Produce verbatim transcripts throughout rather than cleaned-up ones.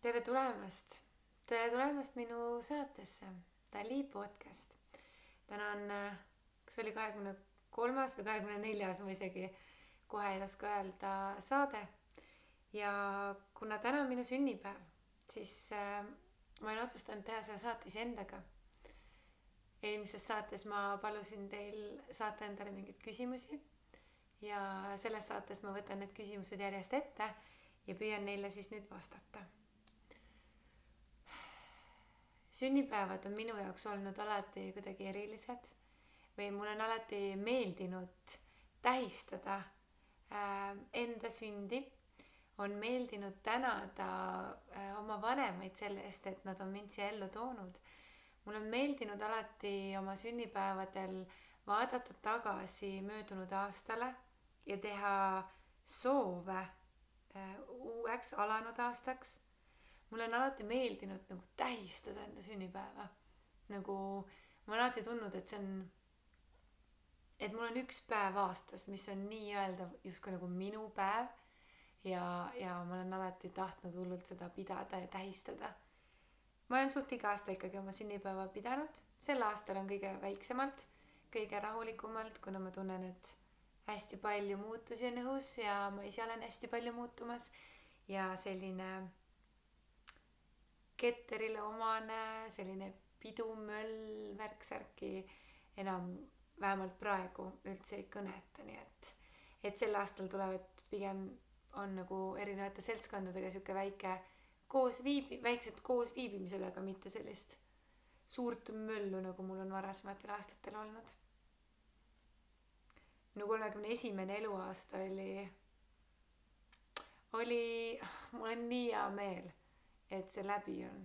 tere tulemast, tere tulemast minu saatesse, Tali podcast. Täna on, kas oli kahekümne kolmas või kahekümne neljas, ma isegi kohe ei oska öelda saade. Ja kuna täna on minu sünnipäev, siis äh, ma olen otsustanud teha selle saate iseendaga. Eelmises saates ma palusin teil saata endale mingeid küsimusi ja selles saates ma võtan need küsimused järjest ette ja püüan neile siis nüüd vastata. Sünnipäevad on minu jaoks olnud alati kuidagi erilised või mul on alati meeldinud tähistada äh, enda sündi, on meeldinud tänada äh, oma vanemaid selle eest, et nad on mind siia ellu toonud. Mul on meeldinud alati oma sünnipäevadel vaadata tagasi möödunud aastale ja teha soove äh, uueks alanud aastaks. Mulle on alati meeldinud nagu tähistada enda sünnipäeva. Nagu ma olen alati tundnud, et see on, et mul on üks päev aastas, mis on nii öelda justkui nagu minu päev ja, ja ma olen alati tahtnud hullult seda pidada ja tähistada. Ma olen suht iga aasta ikkagi oma sünnipäeva pidanud. Sel aastal on kõige väiksemalt, kõige rahulikumalt, kuna ma tunnen, et hästi palju muutusi on õhus ja ma ise olen hästi palju muutumas ja selline ketterile omane, selline pidumöll värksärki enam vähemalt praegu üldse ei kõneta, nii et, et sel aastal tulevad pigem on nagu erinevate seltskondadega siuke väike koos viibi, väiksed koos viibimised, aga mitte sellist suurt möllu, nagu mul on varasematel aastatel olnud. Minu kolmekümne esimene eluaasta oli, oli, mul on nii hea meel, et see läbi on.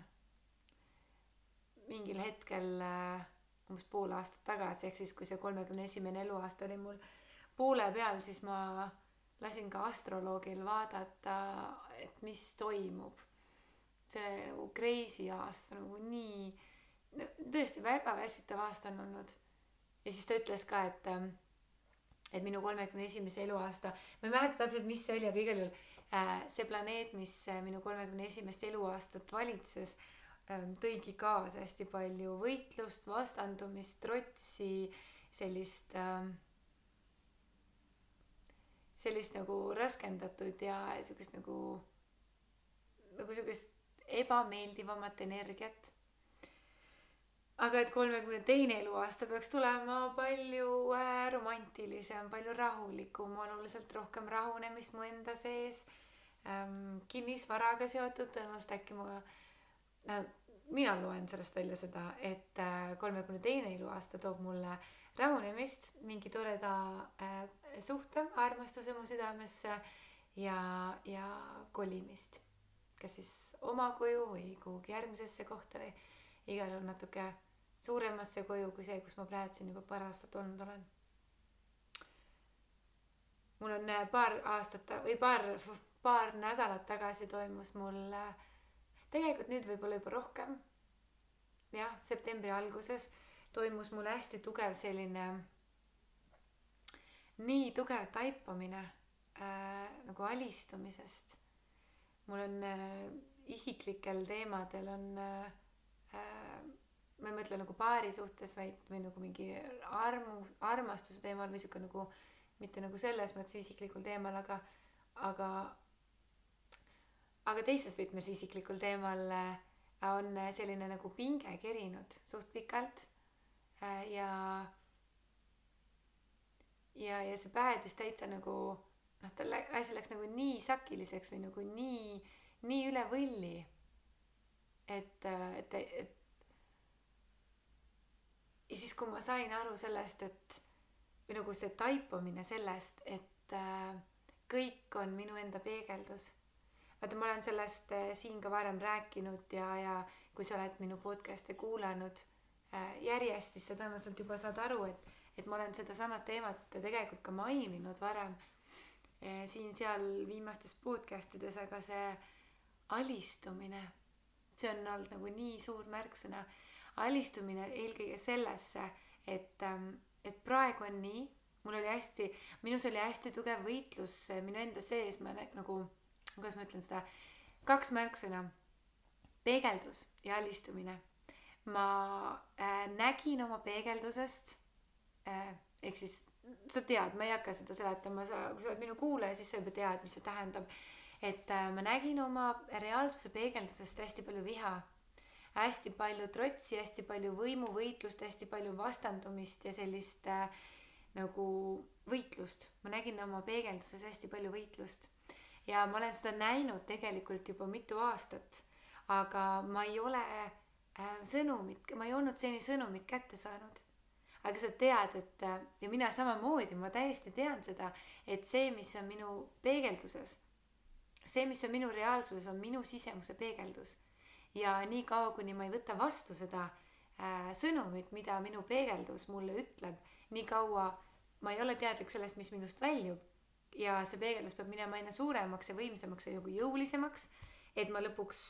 Mingil hetkel umbes pool aastat tagasi, ehk siis kui see kolmekümne esimene eluaasta oli mul poole peal, siis ma lasin ka astroloogil vaadata, et mis toimub. See nagu crazy aasta, nagu nii, tõesti väga väsitav aasta on olnud. Ja siis ta ütles ka, et, et minu kolmekümne esimese eluaasta, ma ei mäleta täpselt, mis see oli, aga igal juhul see planeet, mis minu kolmekümne esimest eluaastat valitses, tõigi kaasa hästi palju võitlust, vastandumist, trotsi, sellist, sellist nagu raskendatud ja sellist nagu, nagu sellist ebameeldivamat energiat. Aga et kolmekümne teine eluaasta peaks tulema palju romantilisem, palju rahulikum, oluliselt rohkem rahunemist mu enda sees, ähm, kinnisvaraga seotud, tõenäoliselt äkki ma, äh, mina loen sellest välja seda, et äh, kolmekümne teine eluaasta toob mulle rahunemist, mingi toreda äh, suhte, armastuse mu südamesse ja, ja kolimist. Kas siis oma koju või kuhugi järgmisesse kohta või igal juhul natuke suuremasse koju kui see, kus ma praegu siin juba paar aastat olnud olen. Mul on paar aastat või paar, paar nädalat tagasi toimus mul, tegelikult nüüd võib-olla juba rohkem, jah, septembri alguses toimus mul hästi tugev selline, nii tugev taipamine äh, nagu alistumisest. Mul on äh, isiklikel teemadel on äh, ma ei mõtle nagu paari suhtes, vaid või nagu mingi armu, armastuse teemal või siuke nagu, mitte nagu selles mõttes isiklikul teemal, aga, aga, aga teises võtmes isiklikul teemal on selline nagu pinge kerinud suht pikalt ja, ja, ja see päädis täitsa nagu, noh, ta asi läks nagu nii sakiliseks või nagu nii, nii üle võlli, et, et, et ja siis, kui ma sain aru sellest, et või nagu see taipamine sellest, et äh, kõik on minu enda peegeldus. Vaata, ma olen sellest äh, siin ka varem rääkinud ja, ja kui sa oled minu podcast'e kuulanud äh, järjest, siis sa tõenäoliselt juba saad aru, et, et ma olen seda sama teemat tegelikult ka maininud varem äh, siin seal viimastes podcast'ides, aga see alistumine, see on olnud nagu nii suur märksõna. Alistumine eelkõige sellesse, et, et praegu on nii, mul oli hästi, minus oli hästi tugev võitlus minu enda sees, ma nagu, kuidas ma ütlen seda, kaks märksõna. peegeldus ja alistumine. Ma äh, nägin oma peegeldusest äh, ehk siis sa tead, ma ei hakka seda seletama, sa, kui sa oled minu kuulaja, siis sa juba tead, mis see tähendab. Et äh, ma nägin oma reaalsuse peegeldusest hästi palju viha, hästi palju trotsi, hästi palju võimuvõitlust, hästi palju vastandumist ja sellist äh, nagu võitlust. Ma nägin oma peegelduses hästi palju võitlust ja ma olen seda näinud tegelikult juba mitu aastat, aga ma ei ole äh, sõnumit, ma ei olnud seni sõnumit kätte saanud. Aga sa tead, et ja mina samamoodi, ma täiesti tean seda, et see, mis on minu peegelduses, see, mis on minu reaalsuses, on minu sisemuse peegeldus. Ja nii kaua, kuni ma ei võta vastu seda äh, sõnumit, mida minu peegeldus mulle ütleb, nii kaua ma ei ole teadlik sellest, mis minust väljub. Ja see peegeldus peab minema aina suuremaks ja võimsamaks ja nagu jõulisemaks, et ma lõpuks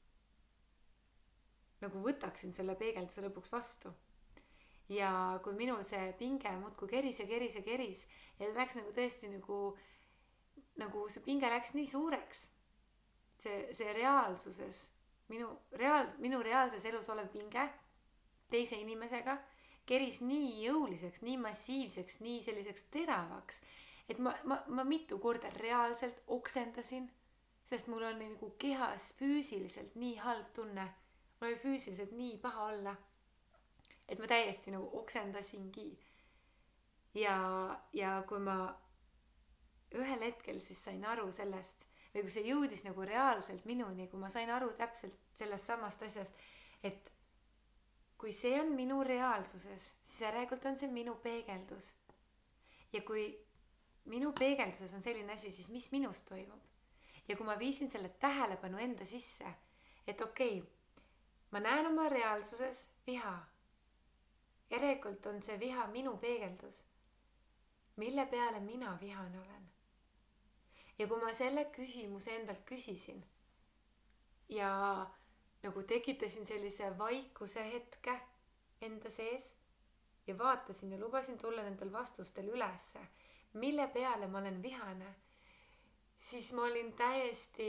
nagu võtaksin selle peegelduse lõpuks vastu. Ja kui minul see pinge muudkui keris ja keris ja keris ja läks nagu tõesti nagu, nagu see pinge läks nii suureks, see, see reaalsuses, minu, reaal, minu reaalses elus olev pinge teise inimesega keris nii jõuliseks, nii massiivseks, nii selliseks teravaks, et ma, ma, ma mitu korda reaalselt oksendasin, sest mul on nagu kehas füüsiliselt nii halb tunne, mul oli füüsiliselt nii paha olla. Et ma täiesti nagu oksendasingi. Ja, ja kui ma ühel hetkel siis sain aru sellest, või kui see jõudis nagu reaalselt minuni, kui ma sain aru täpselt sellest samast asjast, et kui see on minu reaalsuses, siis järelikult on see minu peegeldus. Ja kui minu peegelduses on selline asi, siis mis minust toimub? Ja kui ma viisin selle tähelepanu enda sisse, et okei, ma näen oma reaalsuses viha. Järelikult on see viha minu peegeldus, mille peale mina vihane olen. Ja kui ma selle küsimuse endalt küsisin ja nagu tekitasin sellise vaikuse hetke enda sees ja vaatasin ja lubasin tulla nendel vastustel ülesse, mille peale ma olen vihane, siis ma olin täiesti,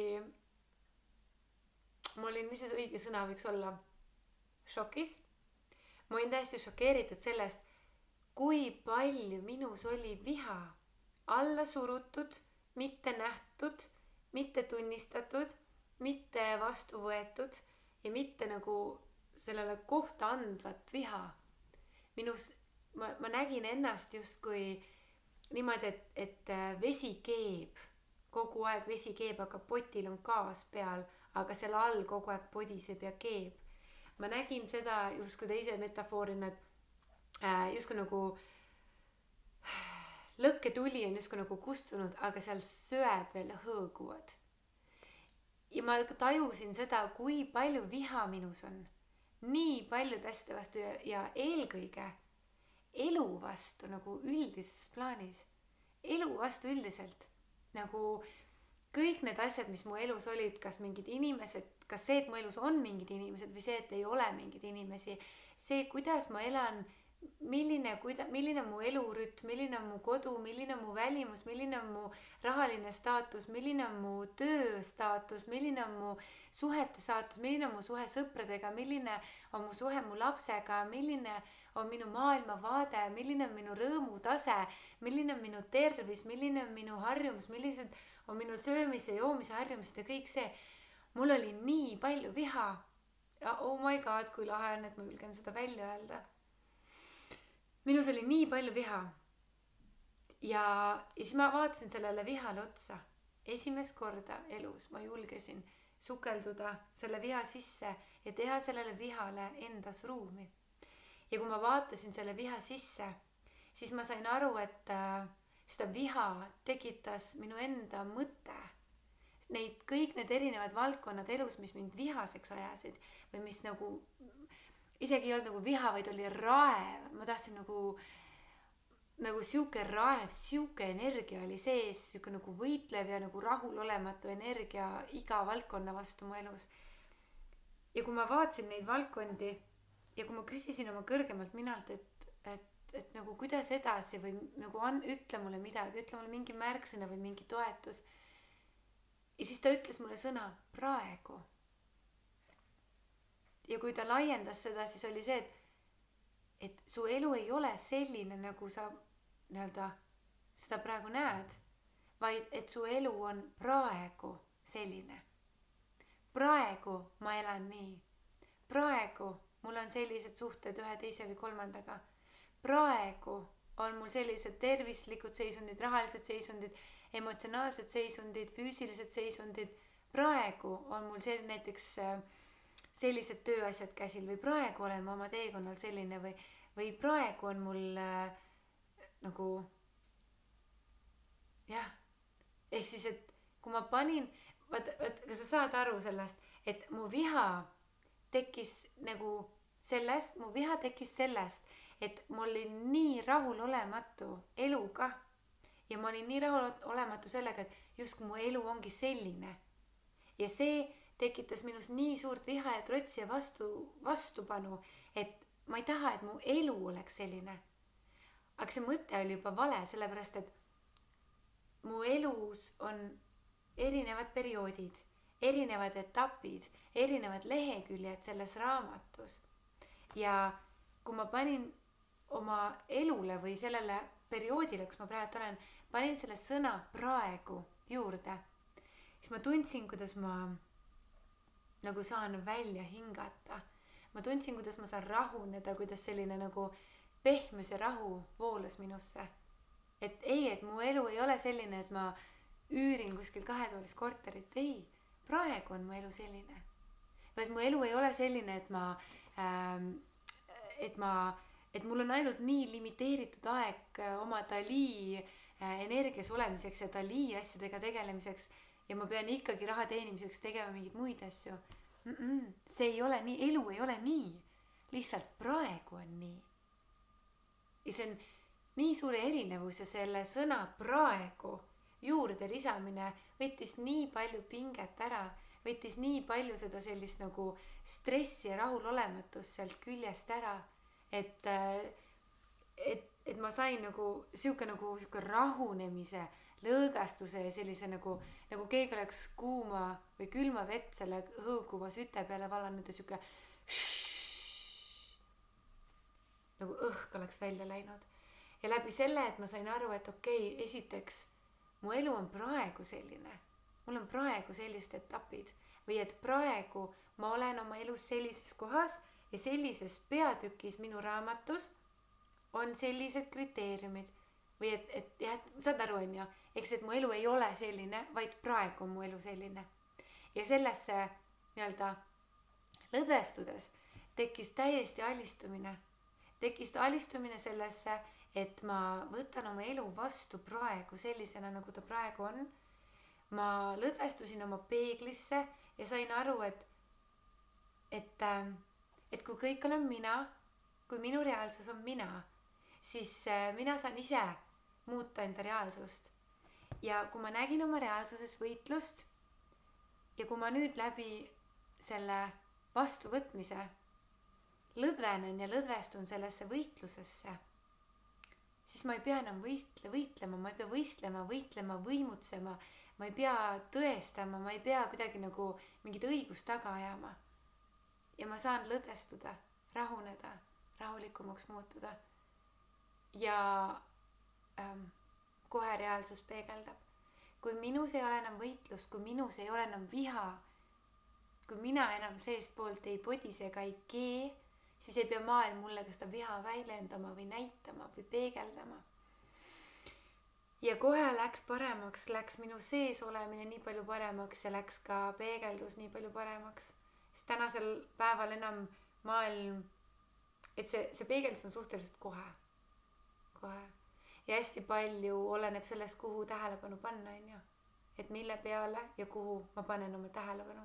ma olin, mis see õige sõna võiks olla, šokis. Ma olin täiesti šokeeritud sellest, kui palju minus oli viha, alla surutud, mitte nähtud, mitte tunnistatud, mitte vastu võetud ja mitte nagu sellele kohta andvat viha. Minus, ma, ma nägin ennast justkui niimoodi, et, et vesi keeb, kogu aeg vesi keeb, aga potil on gaas peal, aga selle all kogu aeg podiseb ja keeb. Ma nägin seda justkui teise metafoorina, et äh, justkui nagu lõkketuli on justkui nagu kustunud, aga seal söed veel hõõguvad. Ja ma tajusin seda, kui palju viha minus on. Nii paljude asjade vastu ja, ja eelkõige elu vastu nagu üldises plaanis. Elu vastu üldiselt. Nagu kõik need asjad, mis mu elus olid, kas mingid inimesed, kas see, et mu elus on mingid inimesed või see, et ei ole mingid inimesi, see, kuidas ma elan, milline, kuida, milline on mu elurütm, milline on mu kodu, milline on mu välimus, milline on mu rahaline staatus, milline on mu töö staatus, milline on mu suhete staatus, milline on mu suhe sõpradega, milline on mu suhe mu lapsega, milline on minu maailmavaade, milline on minu rõõmutase, milline on minu tervis, milline on minu harjumus, millised on minu söömise, joomise harjumused ja kõik see. Mul oli nii palju viha. Ja oh my god, kui lahe on, et ma julgen seda välja öelda. Minus oli nii palju viha. Ja, ja siis ma vaatasin sellele vihale otsa. Esimest korda elus ma julgesin sukelduda selle viha sisse ja teha sellele vihale endas ruumi. Ja kui ma vaatasin selle viha sisse, siis ma sain aru, et äh, seda viha tekitas minu enda mõte. Neid, kõik need erinevad valdkonnad elus, mis mind vihaseks ajasid või mis nagu, isegi ei olnud nagu viha, vaid oli raev. Ma tahtsin nagu, nagu siuke raev, siuke energia oli sees, siuke nagu võitlev ja nagu rahulolematu energia iga valdkonna vastu mu elus. Ja kui ma vaatasin neid valdkondi ja kui ma küsisin oma kõrgemalt minalt, et, et, et nagu kuidas edasi või nagu on, ütle mulle midagi, ütle mulle mingi märksõna või mingi toetus. Ja siis ta ütles mulle sõna praegu. ja kui ta laiendas seda, siis oli see, et et su elu ei ole selline, nagu sa nii-öelda seda praegu näed, vaid et su elu on praegu selline. Praegu ma elan nii. Praegu mul on sellised suhted ühe, teise või kolmandaga. Praegu on mul sellised tervislikud seisundid, rahalised seisundid, emotsionaalsed seisundid, füüsilised seisundid. Praegu on mul see, näiteks sellised tööasjad käsil või praegu olen ma oma teekonnal selline või, või praegu on mul äh, nagu jah, ehk siis, et kui ma panin, vaat, vaat, kas sa saad aru sellest, et mu viha tekkis nagu sellest, mu viha tekkis sellest, et ma olin nii rahulolematu eluga ja ma olin nii rahulolematu sellega, et justkui mu elu ongi selline. Ja see tekitas minus nii suurt viha ja trotsi ja vastu, vastupanu, et ma ei taha, et mu elu oleks selline. Aga see mõte oli juba vale, sellepärast, et mu elus on erinevad perioodid, erinevad etapid, erinevad leheküljed selles raamatus. Ja kui ma panin oma elule või sellele perioodile, kus ma praegu olen, panin selle sõna praegu juurde, siis ma tundsin, kuidas ma nagu saan välja hingata. Ma tundsin, kuidas ma saan rahuneda, kuidas selline nagu pehmus ja rahu voolas minusse. Et ei, et mu elu ei ole selline, et ma üürin kuskil kahetoolist korterit. Ei, praegu on mu elu selline. Vaid mu elu ei ole selline, et ma, ähm, et ma, et mul on ainult nii limiteeritud aeg oma Dali äh, energias olemiseks ja Dali asjadega tegelemiseks ja ma pean ikkagi raha teenimiseks tegema mingeid muid asju. Mm-mm. See ei ole nii, elu ei ole nii. Lihtsalt praegu on nii. Ja see on nii suure erinevus ja selle sõna praegu juurde lisamine võttis nii palju pinget ära, võttis nii palju seda sellist nagu stressi ja rahulolematust sealt küljest ära, et, et, et ma sain nagu siuke nagu siuke rahunemise, lõõgastuse ja sellise nagu, nagu keegi oleks kuuma või külma vett selle hõõguva süte peale vallanud ja siuke nagu õhk oleks välja läinud. Ja läbi selle, et ma sain aru, et okei, okay, esiteks mu elu on praegu selline, mul on praegu sellised etapid või et praegu ma olen oma elus sellises kohas ja sellises peatükis minu raamatus on sellised kriteeriumid või et, et jah, saad aru, on ju, eks et mu elu ei ole selline, vaid praegu on mu elu selline. Ja sellesse nii-öelda lõdvestudes tekkis täiesti alistumine. Tekkis alistumine sellesse, et ma võtan oma elu vastu praegu sellisena, nagu ta praegu on. Ma lõdvestusin oma peeglisse ja sain aru, et, et, et kui kõik olen mina, kui minu reaalsus on mina, siis mina saan ise muuta enda reaalsust. Ja kui ma nägin oma reaalsuses võitlust ja kui ma nüüd läbi selle vastuvõtmise lõdvenen ja lõdvestun sellesse võitlusesse, siis ma ei pea enam võistle, võitlema, ma ei pea võistlema, võitlema, võimutsema, ma ei pea tõestama, ma ei pea kuidagi nagu mingit õigust taga ajama. Ja ma saan lõdvestuda, rahuneda, rahulikumaks muutuda. Ja ähm, kohe reaalsus peegeldab. Kui minus ei ole enam võitlust, kui minus ei ole enam viha, kui mina enam seest poolt ei podise ega ei kee, siis ei pea maailm mulle ka seda viha väljendama või näitama või peegeldama. Ja kohe läks paremaks, läks minu sees olemine nii palju paremaks ja läks ka peegeldus nii palju paremaks. Sest tänasel päeval enam maailm, et see, see peegeldus on suhteliselt kohe. Kohe. Ja hästi palju oleneb sellest, kuhu tähelepanu panna, on ju. Et mille peale ja kuhu ma panen oma tähelepanu.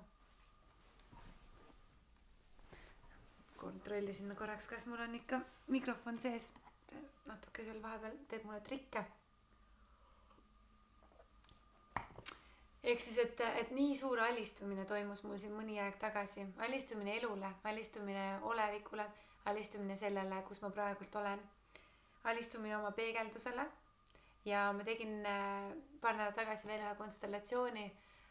Kontrollisin korraks, kas mul on ikka mikrofon sees. Natuke seal vahepeal teeb mulle trikke. Ehk siis, et, et nii suur alistumine toimus mul siin mõni aeg tagasi. Alistumine elule, alistumine olevikule, alistumine sellele, kus ma praegult olen. Alistumine oma peegeldusele ja ma tegin paar nädalat tagasi veel ühe konstellatsiooni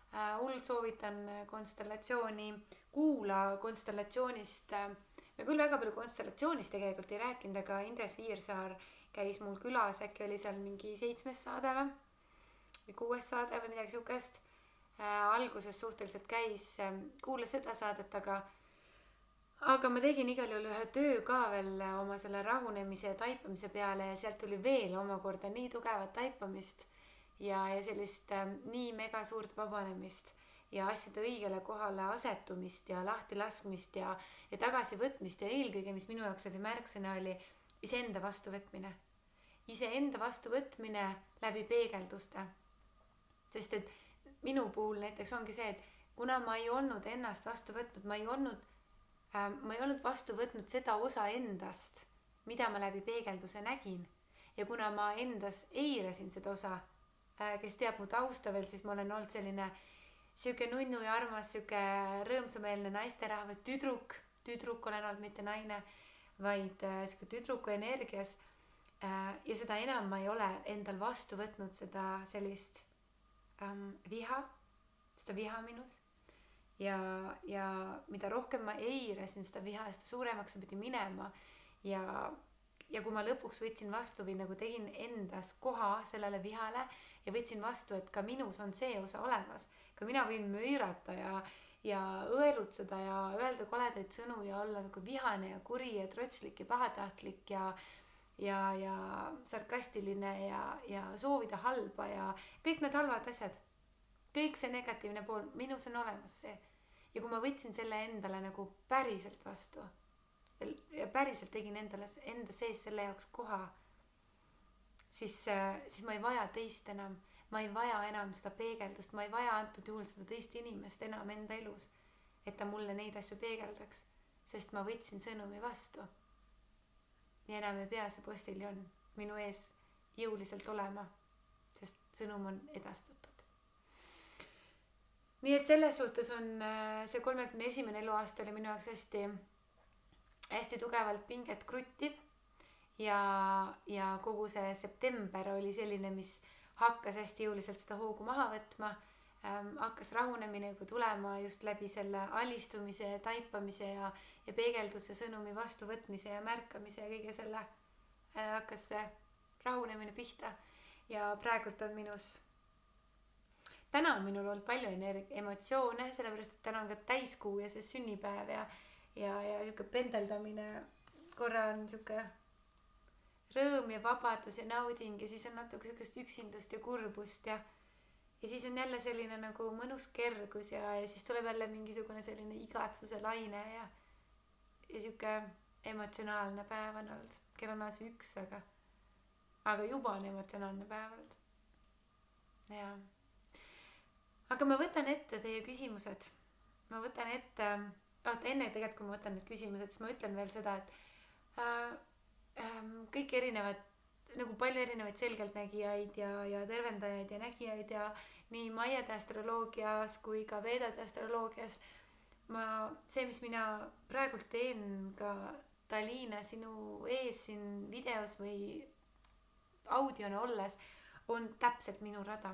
hullult soovitan konstellatsiooni, kuula konstellatsioonist. Me küll väga palju konstellatsioonist tegelikult ei rääkinud, aga Indrek Viirsaar käis mul külas, äkki oli seal mingi seitsmes saade või, või kuues saade või midagi sihukest. Alguses suhteliselt käis, kuulas seda saadet, aga aga ma tegin igal juhul ühe töö ka veel oma selle rahunemise ja taipamise peale ja sealt tuli veel omakorda nii tugevat taipamist ja, ja sellist äh, nii mega suurt vabanemist ja asjade õigele kohale asetumist ja lahti laskmist ja, ja tagasivõtmist ja eelkõige, mis minu jaoks oli märksõna, oli iseenda vastuvõtmine. Iseenda vastuvõtmine läbi peegelduste. Sest et minu puhul näiteks ongi see, et kuna ma ei olnud ennast vastu võtnud, ma ei olnud, äh, ma ei olnud vastu võtnud seda osa endast, mida ma läbi peegelduse nägin. Ja kuna ma endas eirasin seda osa, äh, kes teab mu tausta veel, siis ma olen olnud selline siuke nunnu ja armas, siuke rõõmsameelne naisterahvas, tüdruk, tüdruk olen olnud, mitte naine, vaid äh, siuke tüdruku energias. Äh, ja seda enam ma ei ole endal vastu võtnud seda sellist ähm, viha, seda viha minus. Ja, ja mida rohkem ma eirasin seda viha, seda suuremaks see pidi minema. Ja, ja kui ma lõpuks võtsin vastu või nagu tegin endas koha sellele vihale ja võtsin vastu, et ka minus on see osa olemas. Ka mina võin möirata ja, ja õelutseda ja öelda koledaid sõnu ja olla nagu vihane ja kuri ja trotslik ja pahatahtlik ja, ja, ja sarkastiline ja, ja soovida halba ja kõik need halvad asjad. Kõik see negatiivne pool, minus on olemas see. Ja kui ma võtsin selle endale nagu päriselt vastu ja päriselt tegin endale, enda sees selle jaoks koha, siis, siis ma ei vaja teist enam. Ma ei vaja enam seda peegeldust, ma ei vaja antud juhul seda teist inimest enam enda elus, et ta mulle neid asju peegeldaks, sest ma võtsin sõnumi vastu. Ja enam ei pea see postiljon minu ees jõuliselt olema, sest sõnum on edastatud. Nii et selles suhtes on see kolmekümne esimene eluaasta oli minu jaoks hästi, hästi tugevalt pinget kruttiv ja, ja kogu see september oli selline, mis hakkas hästi jõuliselt seda hoogu maha võtma, ähm, hakkas rahunemine juba tulema just läbi selle alistumise, taipamise ja, ja peegelduse sõnumi vastuvõtmise ja märkamise ja kõige selle äh, hakkas see rahunemine pihta ja praegult on minus, täna on minul olnud palju energi- emotsioone, sellepärast et täna on ka täiskuu ja see sünnipäev ja, ja, ja siuke pendeldamine korra on siuke rõõm ja vabadus ja nauding ja siis on natuke sükest üksindust ja kurbust ja, ja siis on jälle selline nagu mõnus kergus ja, ja siis tuleb jälle mingisugune selline igatsuse laine ja, ja siuke emotsionaalne päev on olnud. Kell on asi üks, aga, aga juba on emotsionaalne päev olnud. Ja. Aga ma võtan ette teie küsimused. Ma võtan ette, oot, enne tegelikult kui ma võtan need küsimused, siis ma ütlen veel seda, et äh, kõik erinevad, nagu palju erinevaid selgeltnägijaid ja, ja tervendajaid ja nägijaid ja nii maiade astroloogias kui ka veedade astroloogias. Ma, see, mis mina praegult teen ka Talina sinu ees siin videos või audiona olles, on täpselt minu rada.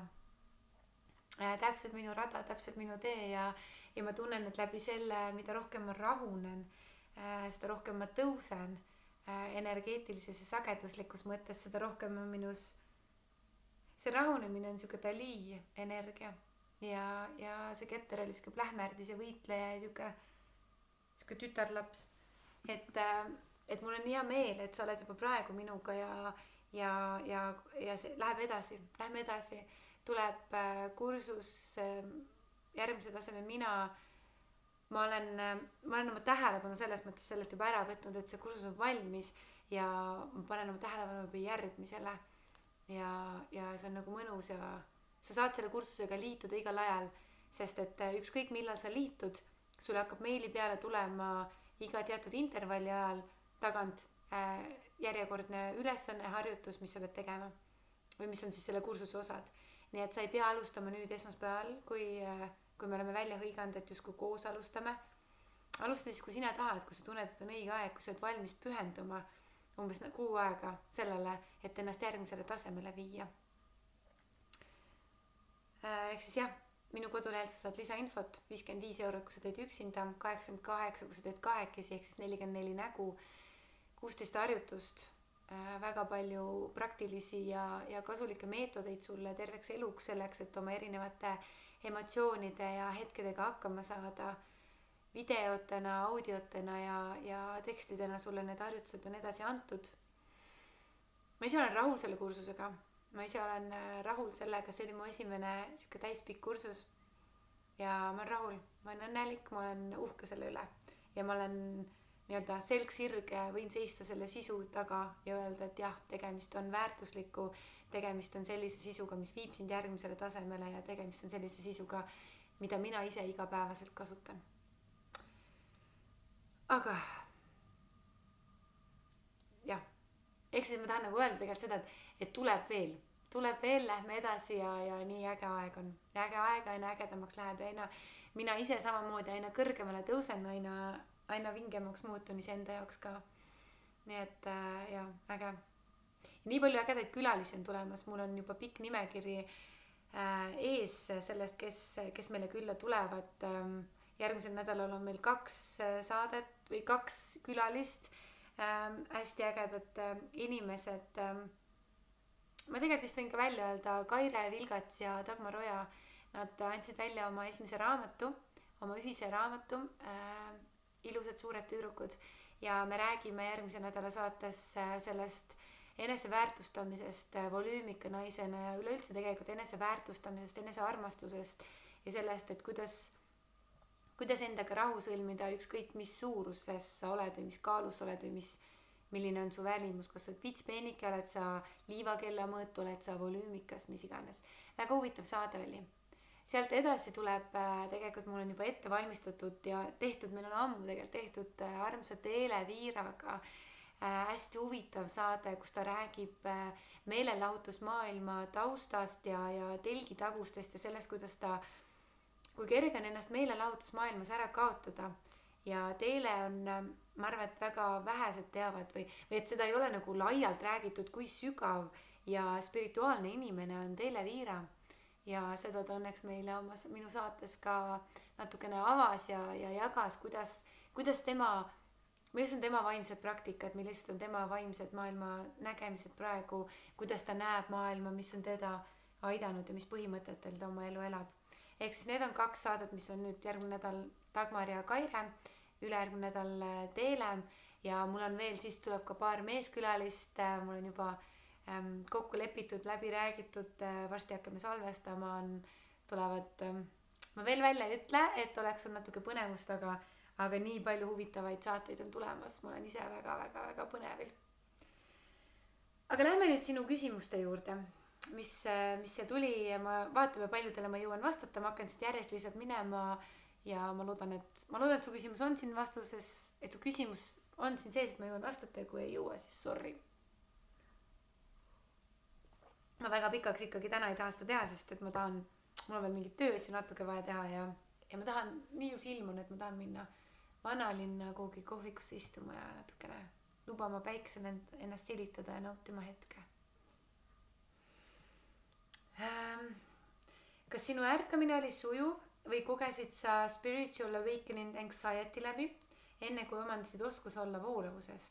Äh, täpselt minu rada, täpselt minu tee ja, ja ma tunnen, et läbi selle, mida rohkem ma rahunen, äh, seda rohkem ma tõusen energeetilises ja sageduslikus mõttes, seda rohkem on minus see rahunemine on siuke Dali energia ja, ja see Keter oli siuke plähmerdis ja võitleja ja siuke, siuke tütarlaps, et, et mul on hea meel, et sa oled juba praegu minuga ja, ja, ja, ja see läheb edasi, lähme edasi, tuleb kursus järgmise taseme mina Ma olen, ma olen oma tähelepanu selles mõttes sellest juba ära võtnud, et see kursus on valmis ja ma panen oma tähelepanu juba järgmisele ja, ja see on nagu mõnus ja sa saad selle kursusega liituda igal ajal, sest et ükskõik millal sa liitud, sulle hakkab meili peale tulema iga teatud intervalli ajal tagant äh, järjekordne ülesanne harjutus, mis sa pead tegema või mis on siis selle kursuse osad. Nii et sa ei pea alustama nüüd esmaspäeval, kui äh, kui me oleme välja hõiganud, et justkui koos alustame. Alusta siis, kui sina tahad, kui sa tunned, et on õige aeg, kui sa oled valmis pühenduma umbes kuu aega sellele, et ennast järgmisele tasemele viia. Ehk siis jah, minu kodulehel sa saad lisainfot, viiskümmend viis eurot, kui sa teed üksinda, kaheksakümmend kaheksa, kui sa teed kahekesi, ehk siis nelikümmend neli nägu, kuusteist harjutust, väga palju praktilisi ja, ja kasulikke meetodeid sulle terveks eluks, selleks, et oma erinevate emotsioonide ja hetkedega hakkama saada. Videotena, audiotena ja, ja tekstidena sulle need harjutused on edasi antud. Ma ise olen rahul selle kursusega. Ma ise olen rahul sellega, see oli mu esimene siuke täispikk kursus ja ma olen rahul, ma olen õnnelik, ma olen uhke selle üle ja ma olen nii-öelda selg sirge, võin seista selle sisu taga ja öelda, et jah, tegemist on väärtusliku, tegemist on sellise sisuga, mis viib sind järgmisele tasemele ja tegemist on sellise sisuga, mida mina ise igapäevaselt kasutan. Aga jah, ehk siis ma tahan nagu öelda tegelikult seda, et, et tuleb veel, tuleb veel, lähme edasi ja, ja nii äge aeg on. Ja äge aeg aina ägedamaks läheb ja aina, mina ise samamoodi aina kõrgemale tõusen, aina, aina vingemaks muutun iseenda jaoks ka. Nii et äh, jah, äge. Nii palju ägedaid külalisi on tulemas, mul on juba pikk nimekiri äh, ees sellest, kes, kes meile külla tulevad. Ähm, järgmisel nädalal on meil kaks saadet või kaks külalist, ähm, hästi ägedad äh, inimesed. Ähm, ma tegelikult vist võin ka välja öelda, Kaire Vilgats ja Dagmar Oja, nad andsid välja oma esimese raamatu, oma ühise raamatu, äh, ilusad suured tüdrukud ja me räägime järgmise nädala saates äh, sellest eneseväärtustamisest äh, volüümika naisena ja üleüldse tegelikult eneseväärtustamisest, enesearmastusest ja sellest, et kuidas kuidas endaga rahu sõlmida ükskõik mis suuruses sa oled või mis kaalus sa oled või mis, milline on su välimus, kas sa oled pitspeenike, oled sa liivakella mõõtu, oled sa volüümikas, mis iganes. Väga huvitav saade oli. Sealt edasi tuleb, tegelikult mul on juba ette valmistatud ja tehtud, meil on ammu tegelikult tehtud armsa Teele Viiraga hästi huvitav saade, kus ta räägib meelelahutusmaailma taustast ja, ja telgitagustest ja sellest, kuidas ta kui kerge on ennast meelelahutusmaailmas ära kaotada ja Teele on, ma arvan, et väga vähesed teavad või, või et seda ei ole nagu laialt räägitud, kui sügav ja spirituaalne inimene on Teele Viira ja seda ta õnneks meile oma, minu saates ka natukene avas ja, ja jagas, kuidas, kuidas tema, millised on tema vaimsed praktikad, millised on tema vaimsed maailma nägemised praegu, kuidas ta näeb maailma, mis on teda aidanud ja mis põhimõtetel ta oma elu elab. Ehk siis need on kaks saadet, mis on nüüd järgmine nädal Dagmar ja Kaire, ülejärgmine nädal Teele ja mul on veel, siis tuleb ka paar meeskülalist, mul on juba ähm, kokku lepitud, läbi räägitud, äh, varsti hakkame salvestama, on, tulevad, ähm, ma veel välja ei ütle, et oleks on natuke põnevust, aga, aga nii palju huvitavaid saateid on tulemas, ma olen ise väga, väga, väga põnevil. Aga lähme nüüd sinu küsimuste juurde. Mis, mis see tuli ja ma vaatame paljudele ma jõuan vastata, ma hakkan siit järjest lihtsalt minema ja ma loodan, et ma loodan, et su küsimus on siin vastuses, et su küsimus on siin sees, et ma jõuan vastata ja kui ei jõua, siis sorry. Ma väga pikaks ikkagi täna ei taha seda teha, sest et ma tahan, mul on veel mingid töös ja natuke vaja teha ja, ja ma tahan, nii us ilmun, et ma tahan minna vanalinna kuhugi kohvikusse istuma ja natukene lubama päikesel ennast silitada ja nautima hetke. Kas sinu ärkamine oli sujuv või kogesid sa spiritual awakening anxiety läbi, enne kui omandasid oskus olla voolavuses?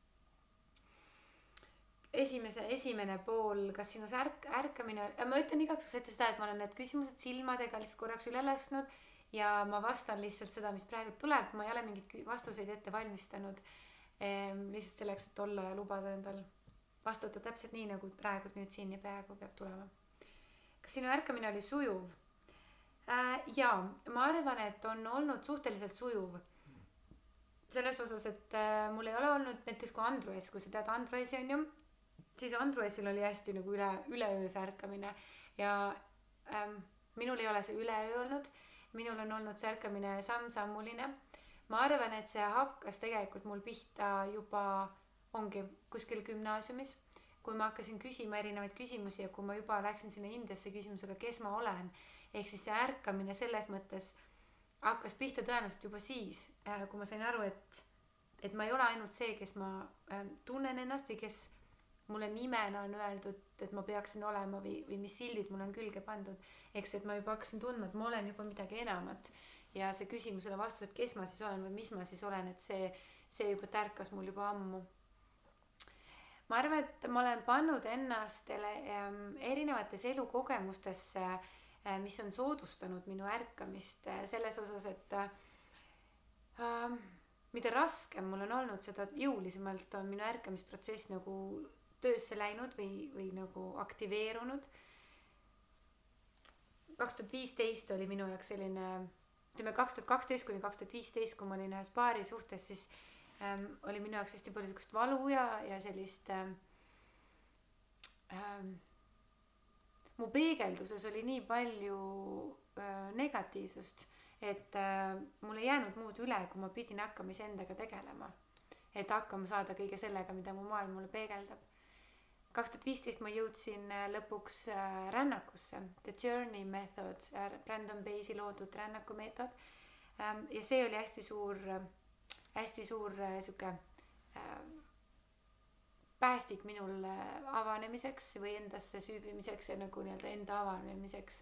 Esimese, esimene pool, kas sinu ärk, ärkamine, ma ütlen igaks ette seda, et ma olen need küsimused silmadega lihtsalt korraks üle lasknud ja ma vastan lihtsalt seda, mis praegu tuleb, ma ei ole mingit vastuseid ette valmistanud, ehm, lihtsalt selleks, et olla ja lubada endal vastata täpselt nii, nagu praegu nüüd siin ja peaaegu peab tulema. Kas sinu ärkamine oli sujuv? Äh, jaa, ma arvan, et on olnud suhteliselt sujuv. Selles osas, et äh, mul ei ole olnud näiteks kui Andrues, kui sa tead Andruesi on ju, siis Andruesil oli hästi nagu üle, üleöös ärkamine ja ähm, minul ei ole see üleöö olnud, minul on olnud see ärkamine samm-sammuline. Ma arvan, et see hakkas tegelikult mul pihta juba ongi kuskil gümnaasiumis. Kui ma hakkasin küsima erinevaid küsimusi ja kui ma juba läksin sinna Indiasse küsimusega, kes ma olen, ehk siis see ärkamine selles mõttes hakkas pihta tõenäoliselt juba siis, kui ma sain aru, et, et ma ei ole ainult see, kes ma tunnen ennast või kes mulle nimena on öeldud, et ma peaksin olema või, või mis sildid mul on külge pandud. Eks et ma juba hakkasin tundma, et ma olen juba midagi enamat ja see küsimusele vastus, et kes ma siis olen või mis ma siis olen, et see, see juba tärkas mul juba ammu. Ma arvan, et ma olen pannud ennast erinevates elukogemustesse, mis on soodustanud minu ärkamist selles osas, et äh, mida raskem mul on olnud, seda jõulisemalt on minu ärkamisprotsess nagu töösse läinud või, või nagu aktiveerunud. kaks tuhat viisteist oli minu jaoks selline, ütleme kaks tuhat kaksteist kuni kaks tuhat viisteist, kui ma olin ühes paari suhtes, siis ähm, oli minu jaoks hästi palju sükust valu ja, ja sellist ähm, ähm, mu peegelduses oli nii palju äh, negatiivsust, et äh, mul ei jäänud muud üle, kui ma pidin hakkama iseendaga tegelema, et hakkama saada kõige sellega, mida mu maailm mulle peegeldab. kaks tuhat viisteist ma jõudsin lõpuks äh, rännakusse, The Journey Method, äh, Brandon Bayesi loodud rännakumeetod ähm, ja see oli hästi suur, hästi suur äh, siuke äh, päästik minul äh, avanemiseks või endasse süüvimiseks ja nagu nii-öelda enda avanemiseks.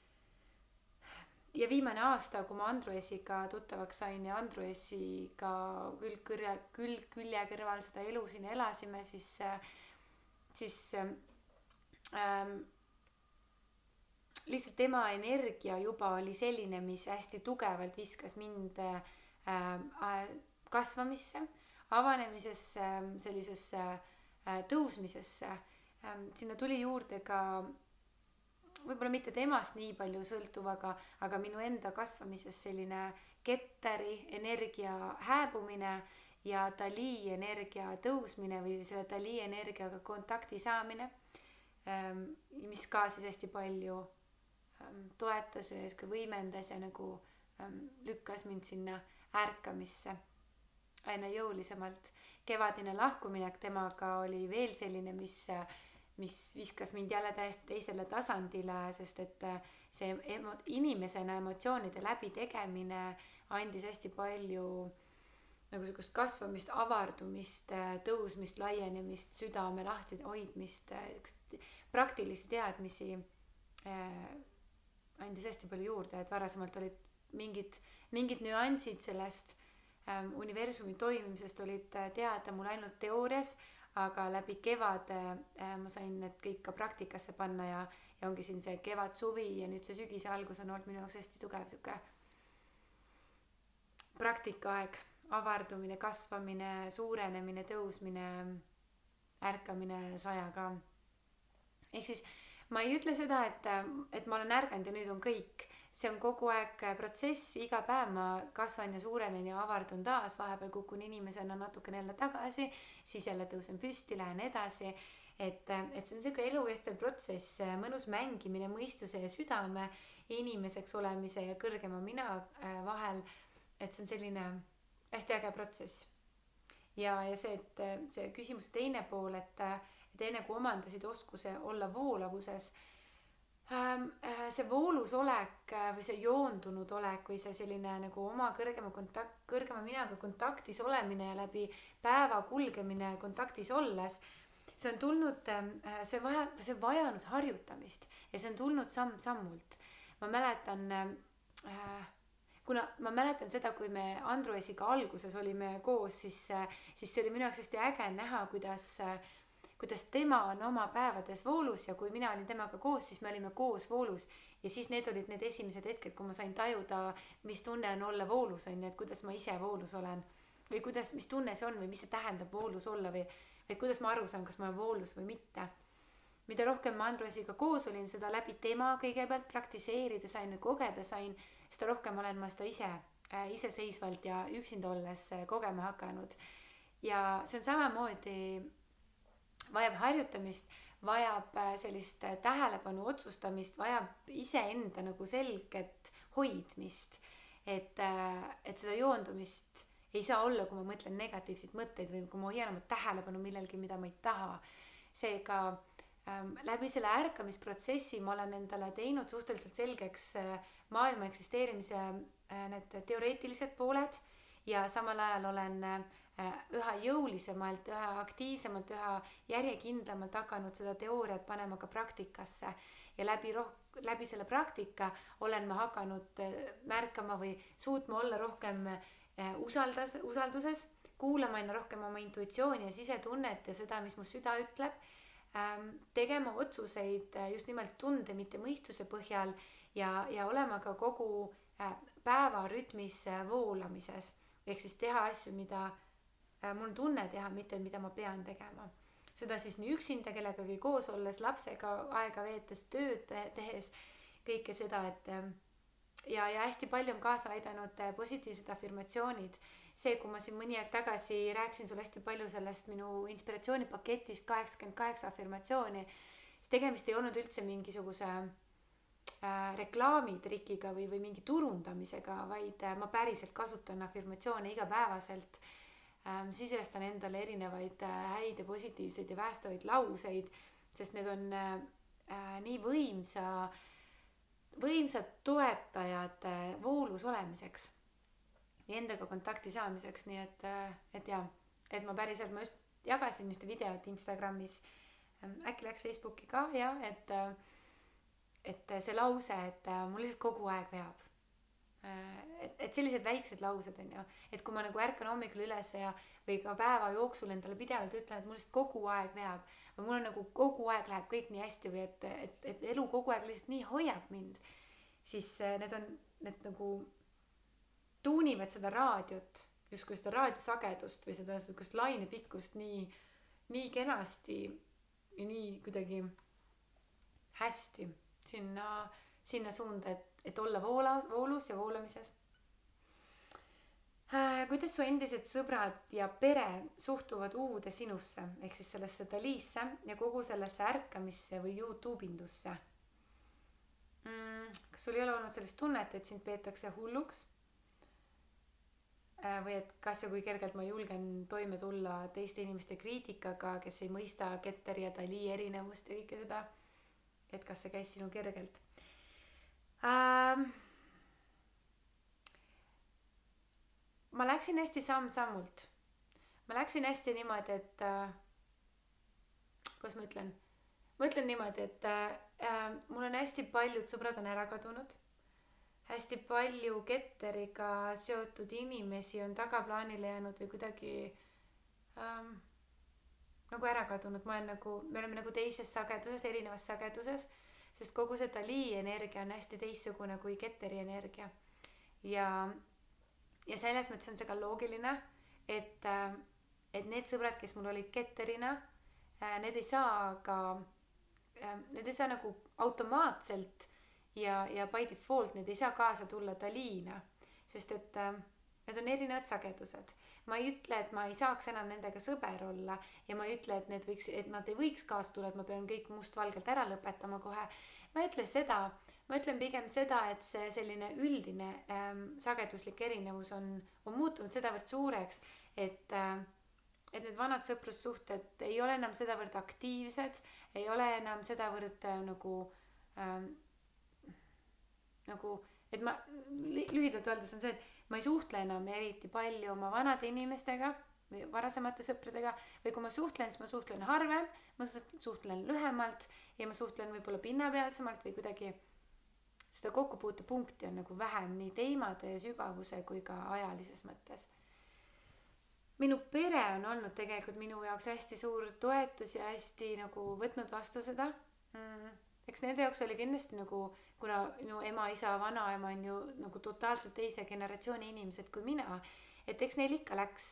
Ja viimane aasta, kui ma Andruesiga tuttavaks sain ja Andruesiga külg, külje, külg, külje kõrval seda elu siin elasime, siis, siis ähm, lihtsalt tema energia juba oli selline, mis hästi tugevalt viskas mind äh, kasvamisse, avanemisesse, sellisesse äh, tõusmisesse. Ähm, sinna tuli juurde ka võib-olla mitte temast nii palju sõltuv, aga, aga minu enda kasvamises selline ketteri energia hääbumine ja Dali energia tõusmine või selle Dali energiaga kontakti saamine, mis ka siis hästi palju toetas ja võimendas ja nagu lükkas mind sinna ärkamisse aina jõulisemalt. Kevadine lahkuminek temaga oli veel selline, mis mis viskas mind jälle täiesti teisele tasandile, sest et see emo- inimesena emotsioonide läbi tegemine andis hästi palju nagu sellist kasvamist, avardumist, tõusmist, laienemist, südame lahti hoidmist, praktilisi teadmisi äh, andis hästi palju juurde, et varasemalt olid mingid, mingid nüansid sellest äh, universumi toimimisest olid teada mul ainult teoorias, aga läbi kevade äh, ma sain need kõik ka praktikasse panna ja, ja ongi siin see kevad, suvi ja nüüd see sügise algus on olnud minu jaoks hästi tugev siuke praktikaaeg, avardumine, kasvamine, suurenemine, tõusmine, ärkamine sajaga. Ehk siis ma ei ütle seda, et, et ma olen ärganud ja nüüd on kõik. See on kogu aeg protsess, iga päev ma kasvan ja suurenen ja avardun taas, vahepeal kukun inimesena natukene jälle tagasi, siis jälle tõusen püsti, lähen edasi, et, et see on selline elukestev protsess, mõnus mängimine mõistuse ja südame, inimeseks olemise ja kõrgema mina vahel, et see on selline hästi äge protsess. Ja, ja see, et see küsimuse teine pool, et, et enne kui omandasid oskuse olla voolavuses, see voolus olek või see joondunud olek või see selline nagu oma kõrgema kontakt, kõrgema minaga kontaktis olemine ja läbi päeva kulgemine kontaktis olles, see on tulnud, see vaja, see on vajanud harjutamist ja see on tulnud samm-sammult. Ma mäletan, kuna ma mäletan seda, kui me Andruesiga alguses olime koos, siis, siis see oli minu jaoks hästi äge näha, kuidas kuidas tema on oma päevades voolus ja kui mina olin temaga koos, siis me olime koos voolus ja siis need olid need esimesed hetked, kui ma sain tajuda, mis tunne on olla voolus, on, et kuidas ma ise voolus olen või kuidas, mis tunne see on või mis see tähendab voolus olla või, või kuidas ma aru saan, kas ma olen voolus või mitte. Mida rohkem ma Andruesiga koos olin, seda läbi tema kõigepealt praktiseerida sain, kogeda sain, seda rohkem olen ma seda ise, äh, iseseisvalt ja üksinda olles kogema hakanud. Ja see on samamoodi vajab harjutamist, vajab sellist tähelepanu otsustamist, vajab iseenda nagu selget hoidmist, et, et seda joondumist ei saa olla, kui ma mõtlen negatiivseid mõtteid või kui ma hoian oma tähelepanu millelgi, mida ma ei taha. Seega ähm, läbi selle ärkamisprotsessi ma olen endale teinud suhteliselt selgeks äh, maailma eksisteerimise äh, need teoreetilised pooled ja samal ajal olen üha jõulisemalt, üha aktiivsemalt, üha järjekindlamalt hakanud seda teooriat panema ka praktikasse ja läbi, roh- läbi selle praktika olen ma hakanud märkama või suutma olla rohkem usaldas, usalduses, kuulama aina rohkem oma intuitsiooni ja sisetunnet ja seda, mis mu süda ütleb, tegema otsuseid just nimelt tunde, mitte mõistuse põhjal ja, ja olema ka kogu päevarütmis voolamises, ehk siis teha asju, mida mul on tunne teha, mitte mida ma pean tegema. Seda siis nii üksinda, kellegagi koos olles, lapsega aega veetes, tööd tehes, kõike seda, et ja, ja hästi palju on kaasa aidanud positiivsed afirmatsioonid. See, kui ma siin mõni aeg tagasi rääkisin sulle hästi palju sellest minu inspiratsioonipaketist kaheksakümmend kaheksa afirmatsiooni, siis tegemist ei olnud üldse mingisuguse äh, reklaamitrikiga või, või mingi turundamisega, vaid ma päriselt kasutan afirmatsioone igapäevaselt. Ähm, sisestan endale erinevaid äh, häid ja positiivseid ja päästavaid lauseid, sest need on äh, äh, nii võimsa, võimsad toetajad äh, voolus olemiseks ja endaga kontakti saamiseks, nii et, äh, et jah, et ma päriselt, ma just jagasin ühte videot Instagramis, ähm, äkki läks Facebooki ka, jah, et, äh, et see lause, et äh, mul lihtsalt kogu aeg veab. Et, et sellised väiksed laused on ju, et kui ma nagu ärkan hommikul üles ja või ka päeva jooksul endale pidevalt ütlen, et mul lihtsalt kogu aeg veab või mul on nagu kogu aeg läheb kõik nii hästi või et, et, et elu kogu aeg lihtsalt nii hoiab mind, siis need on, need nagu tuunivad seda raadiot, justkui seda raadiosagedust või seda sellist lainepikkust nii, nii kenasti ja nii kuidagi hästi sinna, sinna suunda, et et olla voola, voolus ja voolamises. Äh, kuidas su endised sõbrad ja pere suhtuvad uude sinusse, ehk siis sellesse Dalisse ja kogu sellesse ärkamisse või YouTube indusse? Mm, kas sul ei ole olnud sellist tunnet, et sind peetakse hulluks? Äh, või et kas ja kui kergelt ma julgen toime tulla teiste inimeste kriitikaga, kes ei mõista Ketteri ja Dali erinevust ja kõike seda? Et kas see käis sinu kergelt? Uh, ma läksin hästi samm-sammult. Ma läksin hästi niimoodi, et uh, kuidas ma ütlen? Ma ütlen niimoodi, et uh, mul on hästi paljud sõbrad on ära kadunud. Hästi palju Ketteriga seotud inimesi on tagaplaanile jäänud või kuidagi um, nagu ära kadunud. Ma olen nagu, me oleme nagu teises sageduses, erinevas sageduses. Sest kogu see Dali energia on hästi teissugune kui Ketteri energia. Ja, ja selles mõttes on see ka loogiline, et, et need sõbrad, kes mul olid Ketterina, need ei saa ka, need ei saa nagu automaatselt ja, ja by default, need ei saa kaasa tulla Dalina, sest et need on erinevad sagedused. Ma ei ütle, et ma ei saaks enam nendega sõber olla ja ma ei ütle, et, need võiks, et nad ei võiks kaasa tulla, et ma pean kõik mustvalgelt ära lõpetama kohe. Ma ei ütle seda, ma ütlen pigem seda, et see selline üldine ähm, sageduslik erinevus on, on muutunud sedavõrd suureks, et, äh, et need vanad sõprussuhted ei ole enam sedavõrd aktiivsed, ei ole enam sedavõrd äh, nagu, äh, nagu, et ma lühidalt öeldes on see, et ma ei suhtle enam eriti palju oma vanade inimestega või varasemate sõpradega või kui ma suhtlen, siis ma suhtlen harvem, ma suhtlen lühemalt ja ma suhtlen võib-olla pinnapealsemalt või kuidagi seda kokkupuutepunkti on nagu vähem nii teemade ja sügavuse kui ka ajalises mõttes. Minu pere on olnud tegelikult minu jaoks hästi suur toetus ja hästi nagu võtnud vastu seda. Mm. Eks nende jaoks oli kindlasti nagu, kuna minu ema, isa, vanaema on ju nagu totaalselt teise generatsiooni inimesed kui mina, et eks neil ikka läks,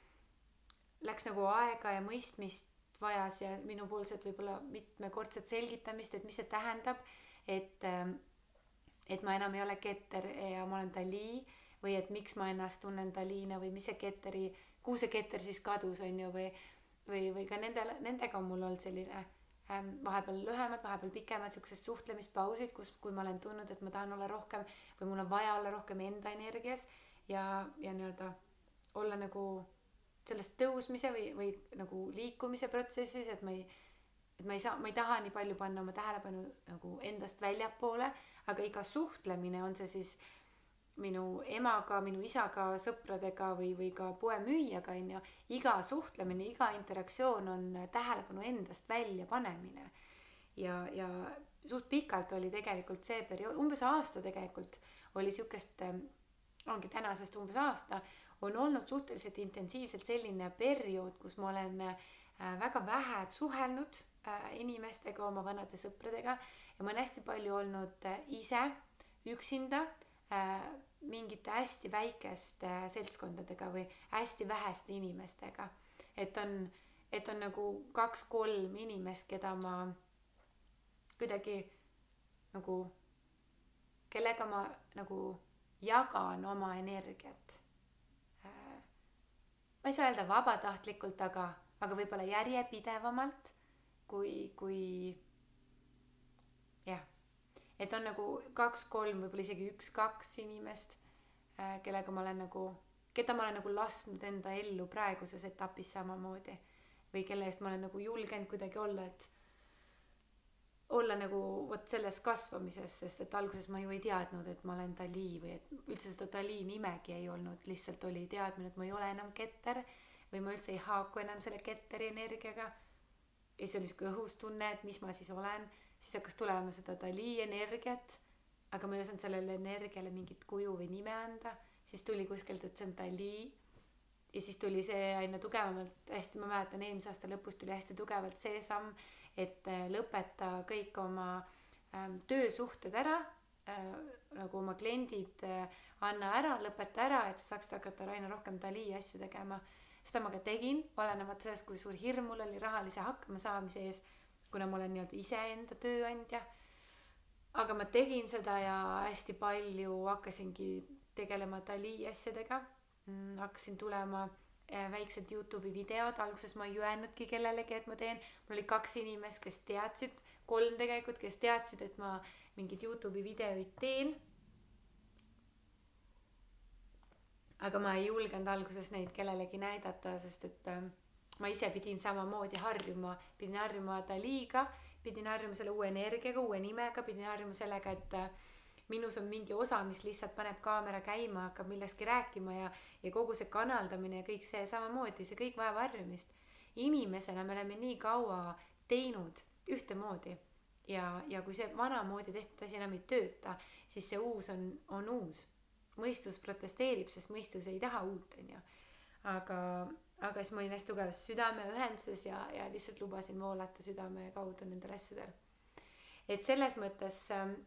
läks nagu aega ja mõistmist vajas ja minupoolset võib-olla mitmekordset selgitamist, et mis see tähendab, et, et ma enam ei ole Ketter ja ma olen Dali või et miks ma ennast tunnen Dalina või mis see Ketteri, kuhu see Ketter siis kadus on ju või, või, või ka nende, nendega on mul olnud selline vahepeal lühemad, vahepeal pikemad siuksed suhtlemispausid, kus kui ma olen tundnud, et ma tahan olla rohkem või mul on vaja olla rohkem enda energias ja, ja nii-öelda olla nagu sellest tõusmise või, või nagu liikumise protsessis, et ma ei, et ma ei saa, ma ei taha nii palju panna oma tähelepanu nagu endast väljapoole, aga iga suhtlemine on see siis minu emaga, minu isaga, sõpradega või, või ka poemüüjaga on ju, iga suhtlemine, iga interaktsioon on tähelepanu endast välja panemine. Ja, ja suht pikalt oli tegelikult see periood, umbes aasta tegelikult oli siukest, ongi tänasest umbes aasta, on olnud suhteliselt intensiivselt selline periood, kus ma olen väga vähe suhelnud inimestega, oma vanade sõpradega ja ma olen hästi palju olnud ise üksinda mingite hästi väikeste seltskondadega või hästi väheste inimestega. Et on, et on nagu kaks-kolm inimest, keda ma kuidagi nagu, kellega ma nagu jagan oma energiat. Ma ei saa öelda vabatahtlikult, aga, aga võib-olla järjepidevamalt kui, kui jah, et on nagu kaks-kolm, võib-olla isegi üks-kaks inimest, kellega ma olen nagu, keda ma olen nagu lasknud enda ellu praeguses etapis samamoodi või kelle eest ma olen nagu julgenud kuidagi olla, et olla nagu vot selles kasvamises, sest et alguses ma ju ei teadnud, et ma olen Dali või et üldse seda Dali nimegi ei olnud, lihtsalt oli teadmine, et ma ei ole enam ketter või ma üldse ei haaku enam selle ketteri energiaga. Ja siis oli siuke õhustunne, et mis ma siis olen, siis hakkas tulema seda Dali energiat, aga ma ei osanud sellele energiale mingit kuju või nime anda, siis tuli kuskilt, et see on Dali ja siis tuli see aina tugevamalt, hästi ma mäletan, eelmise aasta lõpus tuli hästi tugevalt see samm, et lõpeta kõik oma ähm, töösuhted ära äh,, nagu oma kliendid äh, anna ära, lõpeta ära, et sa saaks hakata aina rohkem Dali asju tegema. Seda ma ka tegin, olenemata sellest, kui suur hirm mul oli rahalise hakkama saamise ees, kuna ma olen nii-öelda iseenda tööandja. Aga ma tegin seda ja hästi palju hakkasingi tegelema Dali asjadega. Mm, hakkasin tulema väiksed YouTube'i videod, alguses ma ei öelnudki kellelegi, et ma teen, mul oli kaks inimest, kes teadsid, kolm tegelikult, kes teadsid, et ma mingid YouTube'i videoid teen. Aga ma ei julgenud alguses neid kellelegi näidata, sest et äh, ma ise pidin samamoodi harjuma, pidin harjuma Daliga, pidin harjuma selle uue energiaga, uue nimega, pidin harjuma sellega, et äh, minus on mingi osa, mis lihtsalt paneb kaamera käima, hakkab millestki rääkima ja, ja kogu see kanaldamine ja kõik see samamoodi, see kõik vajab harjumist. Inimesena me oleme nii kaua teinud ühtemoodi ja, ja kui see vanamoodi tehtud asi enam ei tööta, siis see uus on, on uus. Mõistus protesteerib, sest mõistus ei taha uut, on ju. Aga, aga siis ma olin hästi tugevas südameühenduses ja, ja lihtsalt lubasin voolata südame kaudu nendel asjadel. Et selles mõttes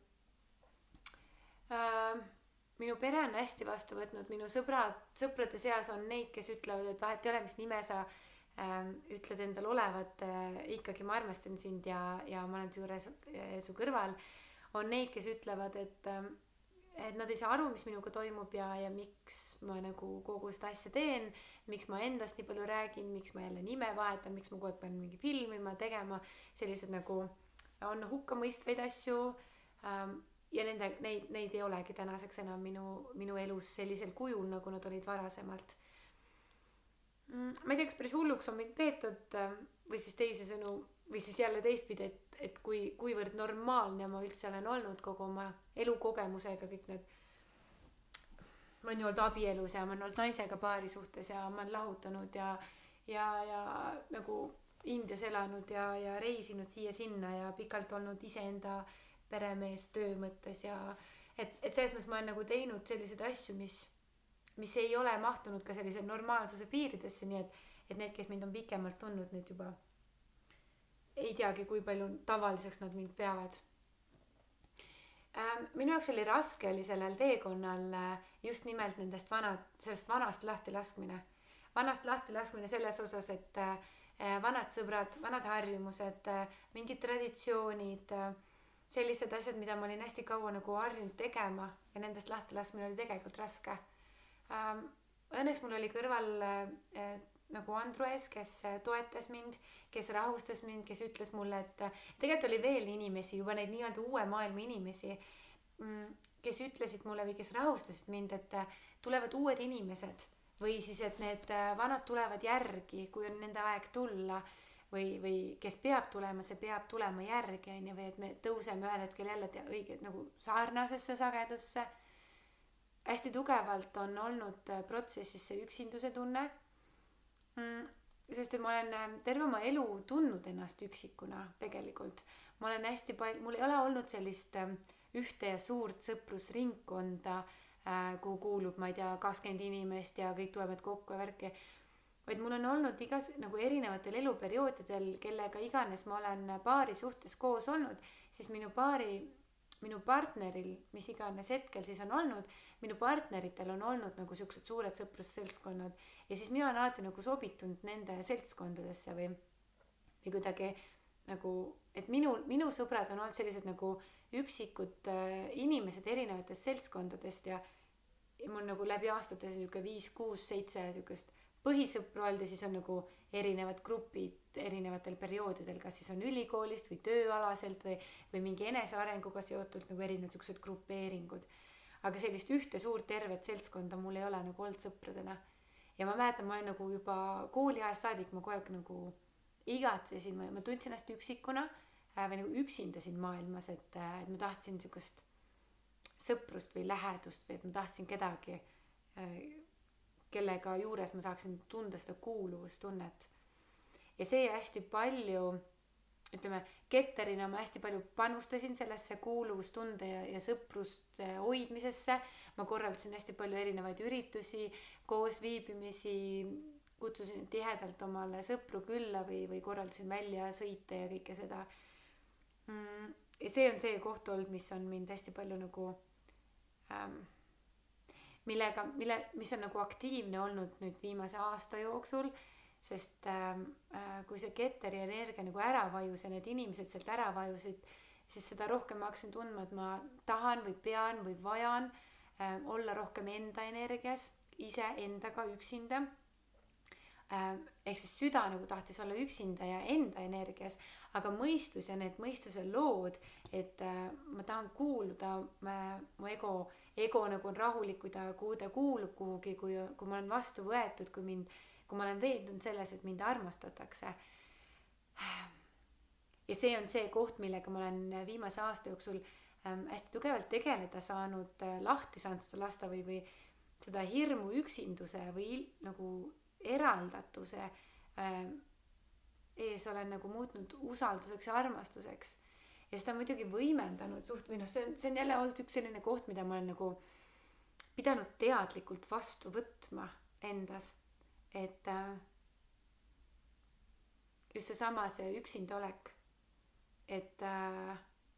Uh, minu pere on hästi vastu võtnud, minu sõbrad, sõprade seas on neid, kes ütlevad, et vahet ei ole, mis nime sa uh, ütled endal olevat, uh, ikkagi ma armastan sind ja, ja ma olen su juures uh, su kõrval. On neid, kes ütlevad, et, uh, et nad ei saa aru, mis minuga toimub ja, ja miks ma nagu kogu seda asja teen, miks ma endast nii palju räägin, miks ma jälle nime vahetan, miks ma kogu aeg pean mingi filmima, tegema sellised nagu on hukkamõistvaid asju. Uh, Ja nende, neid, neid ei olegi tänaseks enam minu, minu elus sellisel kujul, nagu nad olid varasemalt. Ma ei tea, kas päris hulluks on mind peetud või siis teisisõnu, või siis jälle teistpidi, et, et kui, kuivõrd normaalne ma üldse olen olnud kogu oma elukogemusega, kõik need, ma olen olnud abielus ja ma olen olnud naisega paari suhtes ja ma olen lahutanud ja, ja, ja nagu Indias elanud ja, ja reisinud siia-sinna ja pikalt olnud iseenda peremees töö mõttes ja et, et selles mõttes ma olen nagu teinud selliseid asju, mis, mis ei ole mahtunud ka sellise normaalsuse piiridesse, nii et, et need, kes mind on pikemalt tundnud, need juba ei teagi, kui palju tavaliseks nad mind peavad. Ähm, minu jaoks oli raske oli sellel teekonnal just nimelt nendest vanad, sellest vanast lahti laskmine. Vanast lahti laskmine selles osas, et äh, vanad sõbrad, vanad harjumused, äh, mingid traditsioonid, äh, sellised asjad, mida ma olin hästi kaua nagu harjunud tegema ja nendest lahti laskmine oli tegelikult raske. Ähm, õnneks mul oli kõrval äh, nagu Andrues, kes toetas mind, kes rahustas mind, kes ütles mulle, et tegelikult oli veel inimesi, juba neid nii-öelda uue maailma inimesi, kes ütlesid mulle või kes rahustasid mind, et tulevad uued inimesed või siis, et need vanad tulevad järgi, kui on nende aeg tulla. Või, või kes peab tulema, see peab tulema järgi, või et me tõuseme ühel hetkel jälle õige nagu sarnasesse sagedusse. hästi tugevalt on olnud protsessis see üksinduse tunne mm,. sest et ma olen terve oma elu tundnud ennast üksikuna tegelikult. Ma olen hästi palju, mul ei ole olnud sellist ühte ja suurt sõprusringkonda, kuhu kuulub, ma ei tea, kakskümmend inimest ja kõik tulevad kokku ja värki. Vaid mul on olnud igas nagu erinevatel eluperioodidel, kellega iganes ma olen paari suhtes koos olnud, siis minu paari, minu partneril, mis iganes hetkel siis on olnud, minu partneritel on olnud nagu siuksed suured sõprusseltskonnad ja siis mina olen alati nagu sobitunud nende seltskondadesse või, või kuidagi nagu, et minu, minu sõbrad on olnud sellised nagu üksikud äh, inimesed erinevatest seltskondadest ja, ja mul nagu läbi aastate siuke viis, kuus, seitse siukest põhisõpru olnud ja siis on nagu erinevad grupid erinevatel perioodidel, kas siis on ülikoolist või tööalaselt või, või mingi enesearenguga seotult nagu erinevad siuksed grupeeringud. Aga sellist ühte suurt tervet seltskonda mul ei ole nagu olnud sõpradena. Ja ma mäletan, ma olen nagu juba kooliajast saadik, ma kogu aeg nagu igatsesin, ma, ma tundsin ennast üksikuna või nagu üksinda siin maailmas, et, et ma tahtsin siukest sõprust või lähedust või et ma tahtsin kedagi, kellega juures ma saaksin tunda seda kuuluvustunnet. Ja see hästi palju, ütleme, ketterina ma hästi palju panustasin sellesse kuuluvustunde ja, ja sõpruste hoidmisesse. Ma korraldasin hästi palju erinevaid üritusi, koos viibimisi, kutsusin tihedalt omale sõpru külla või, või korraldasin välja sõite ja kõike seda. Ja see on see koht olnud, mis on mind hästi palju nagu ähm, millega, mille, mis on nagu aktiivne olnud nüüd viimase aasta jooksul, sest äh, kui see ketteri energia nagu ära vajus ja need inimesed sealt ära vajusid, siis seda rohkem ma hakkasin tundma, et ma tahan või pean või vajan äh, olla rohkem enda energias, ise endaga üksinda. Äh, ehk siis süda nagu tahtis olla üksinda ja enda energias, aga mõistus ja need mõistuse lood, et äh, ma tahan kuuluda, äh, mu ego, ego nagu on rahulik, kui ta, kui ta kuulub kuhugi, kui, kui ma olen vastu võetud, kui mind, kui ma olen veendunud selles, et mind armastatakse. Ja see on see koht, millega ma olen viimase aasta jooksul äh, hästi tugevalt tegeleda saanud, äh, lahti saanud seda lasta või, või seda hirmu üksinduse või il, nagu eraldatuse äh, ees olen nagu muutnud usalduseks ja armastuseks. Ja seda on muidugi võimendanud suht, või noh, see on, see on jälle olnud üks selline koht, mida ma olen nagu pidanud teadlikult vastu võtma endas. Et äh, just seesama see üksinda olek. Et äh,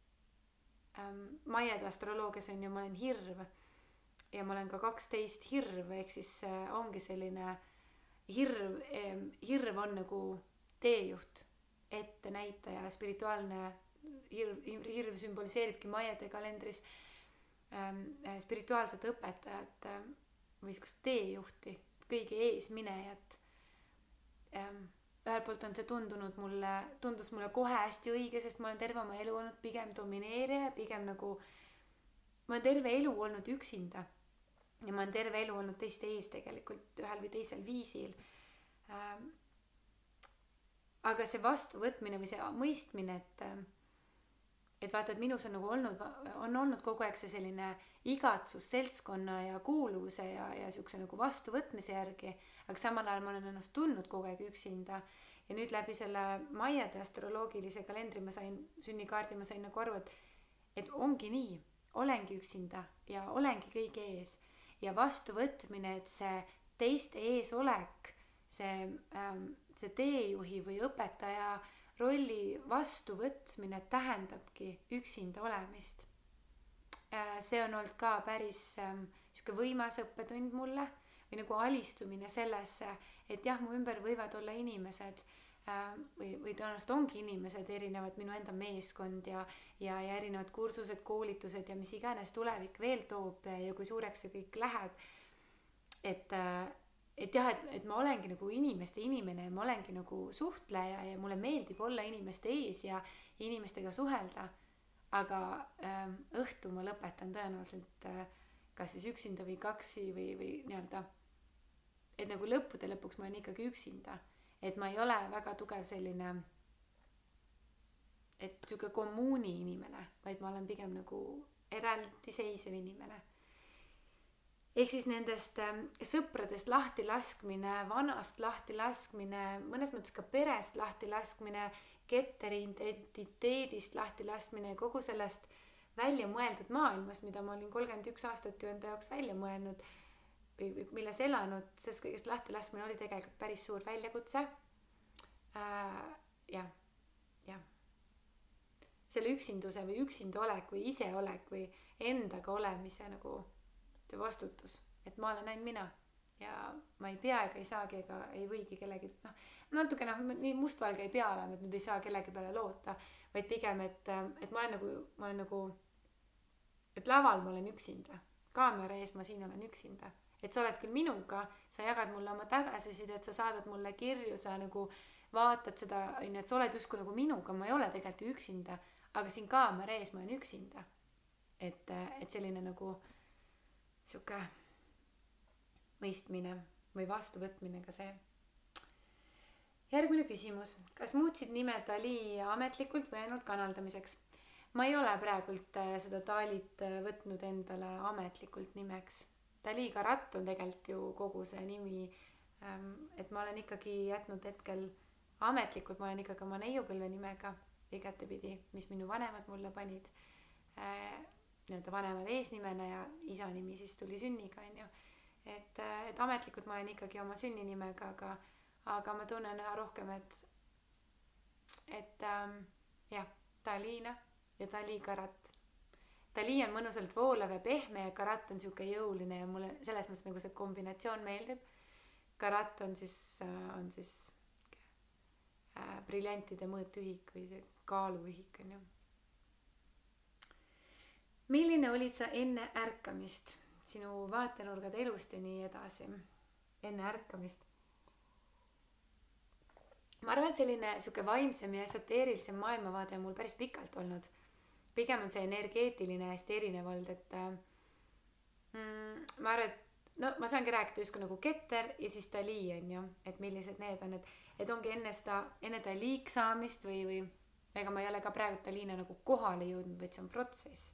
äh, Maiede astroloogias on ju, ma olen hirv ja ma olen ka kaksteist hirv, ehk siis äh, ongi selline hirv, eh, hirv on nagu teejuht, ettenäitaja, spirituaalne hirv, hirv sümboliseeribki Maiede kalendris ähm, spirituaalset õpetajat ähm, või sükust teejuhti, kõige eesminejat. Ähm, ühelt poolt on see tundunud mulle, tundus mulle kohe hästi õige, sest ma olen terve oma elu olnud pigem domineerija, pigem nagu, ma olen terve elu olnud üksinda. Ja ma olen terve elu olnud teiste ees tegelikult ühel või teisel viisil. Ähm, aga see vastuvõtmine või see mõistmine, et, et vaata, et minus on nagu olnud, on olnud kogu aeg see selline igatsus seltskonna ja kuuluvuse ja, ja siukse nagu vastuvõtmise järgi, aga samal ajal ma olen ennast tundnud kogu aeg üksinda. Ja nüüd läbi selle Maiede astroloogilise kalendri ma sain, sünnikaardi ma sain nagu aru, et, et ongi nii, olengi üksinda ja olengi kõige ees. Ja vastuvõtmine, et see teiste eesolek, see, ähm, see teejuhi või õpetaja rolli vastuvõtmine tähendabki üksinda olemist. Äh, see on olnud ka päris ähm, siuke võimas õppetund mulle või nagu alistumine sellesse, et jah, mu ümber võivad olla inimesed äh, või, või tõenäoliselt ongi inimesed erinevad, minu enda meeskond ja, ja, ja erinevad kursused, koolitused ja mis iganes tulevik veel toob ja kui suureks see kõik läheb. Et, et jah, et, et ma olengi nagu inimeste inimene ja ma olengi nagu suhtleja ja mulle meeldib olla inimeste ees ja inimestega suhelda. Aga ähm, õhtu ma lõpetan tõenäoliselt äh, kas siis üksinda või kaksi või, või nii-öelda, et nagu lõppude lõpuks ma olen ikkagi üksinda. Et ma ei ole väga tugev selline, et siuke kommuuni inimene, vaid ma olen pigem nagu eraldiseisev inimene. ehk siis nendest sõpradest lahti laskmine, vanast lahti laskmine, mõnes mõttes ka perest lahti laskmine, ketteri identiteedist lahti laskmine ja kogu sellest välja mõeldud maailmast, mida ma olin kolmkümmend üks aastat ju enda jaoks välja mõelnud või milles elanud, sest kõigest lahti laskmine oli tegelikult päris suur väljakutse. Äh, jah, jah. Selle üksinduse või üksinda olek või ise olek või endaga olemise nagu see vastutus, et ma olen ainult mina ja ma ei pea ega ei saagi ega ei võigi kellegi, noh, natuke noh, nii mustvalge ei pea olema, et nüüd ei saa kellegi peale loota, vaid pigem, et, et ma olen nagu, ma olen nagu, et laval ma olen üksinda, kaamera ees ma siin olen üksinda, et sa oled küll minuga, sa jagad mulle oma tagasisidet, sa saadad mulle kirju, sa nagu vaatad seda, et sa oled justkui nagu minuga, ma ei ole tegelikult üksinda, aga siin kaamera ees ma olen üksinda, et, et selline nagu siuke mõistmine või vastuvõtmine ka see. Järgmine küsimus. Kas muutsid nime Dali ametlikult või ainult kanaldamiseks? Ma ei ole praegult seda Dalit võtnud endale ametlikult nimeks. Dali Karat on tegelikult ju kogu see nimi, et ma olen ikkagi jätnud hetkel ametlikult, ma olen ikkagi oma neiupõlve nimega igatepidi, mis minu vanemad mulle panid. Nii-öelda vanemad eesnimena ja isa nimi siis tuli sünniga, on ju. Et, et ametlikult ma olen ikkagi oma sünninimega, aga, aga ma tunnen üha rohkem, et, et ähm, jah, Dalina ja Dali Karat. Dali on mõnusalt voolav ja pehme ja Karat on siuke jõuline ja mulle selles mõttes nagu see kombinatsioon meeldib. Karat on siis, on siis äh, briljantide mõõtühik või see kaaluühik, on ju. Milline olid sa enne ärkamist? Sinu vaatenurgad elust ja nii edasi. Enne ärkamist. Ma arvan, et selline siuke vaimsem ja esoteerilisem maailmavaade on mul päris pikalt olnud. Pigem on see energeetiline hästi erinev olnud, et mm, ma arvan, et no, ma saangi rääkida justkui nagu ketter ja siis Dali, on ju, et millised need on, et, et ongi enne seda, enne Daliik saamist või, või ega ma ei ole ka praegu Dalina nagu kohale jõudnud, vaid see on protsess.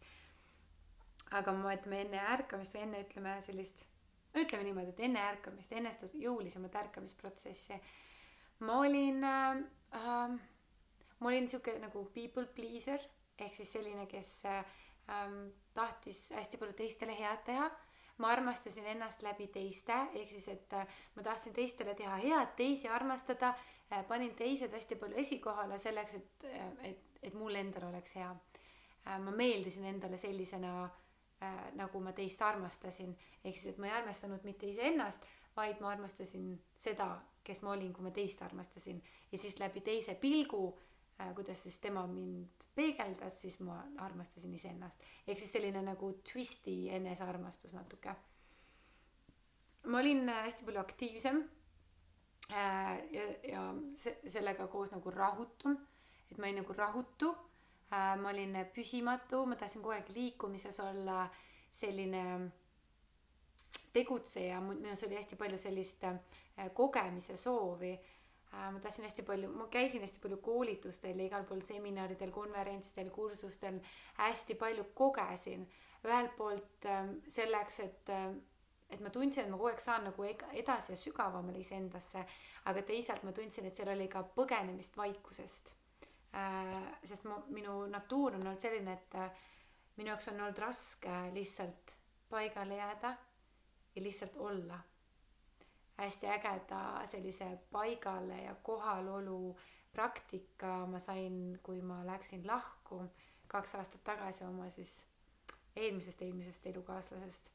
Aga ma ütleme enne ärkamist või enne ütleme sellist, no ütleme niimoodi, et enne ärkamist, enne seda jõulisemat ärkamisprotsessi ma olin äh, äh, ma olin siuke nagu people pleaser ehk siis selline, kes äh, tahtis hästi palju teistele head teha. Ma armastasin ennast läbi teiste, ehk siis, et äh, ma tahtsin teistele teha head, teisi armastada, äh, panin teised hästi palju esikohale selleks, et, et, et mul endal oleks hea. Äh, ma meeldisin endale sellisena äh, nagu ma teist armastasin, ehk siis, et ma ei armastanud mitte iseennast, vaid ma armastasin seda, kes ma olin, kui ma teist armastasin ja siis läbi teise pilgu, äh, kuidas siis tema mind peegeldas, siis ma armastasin iseennast. Ehk siis selline nagu twisti enesearmastus natuke. Ma olin hästi palju aktiivsem äh, ja, ja se- sellega koos nagu rahutum, et ma olin nagu rahutu, äh, ma olin püsimatu, ma tahtsin kogu aeg liikumises olla selline tegutseja, minus oli hästi palju sellist kogemise soovi. Ma tahtsin hästi palju, ma käisin hästi palju koolitustel, igal pool seminaridel, konverentsidel, kursustel, hästi palju kogesin. Ühelt poolt selleks, et, et ma tundsin, et ma kogu aeg saan nagu edasi ja sügavamale iseendasse, aga teisalt ma tundsin, et seal oli ka põgenemist vaikusest. Sest ma, minu natuur on olnud selline, et minu jaoks on olnud raske lihtsalt paigale jääda ja lihtsalt olla. Hästi ägeda sellise paigale ja kohalolu praktika ma sain, kui ma läksin lahku kaks aastat tagasi oma siis eelmisest eelmisest elukaaslasest.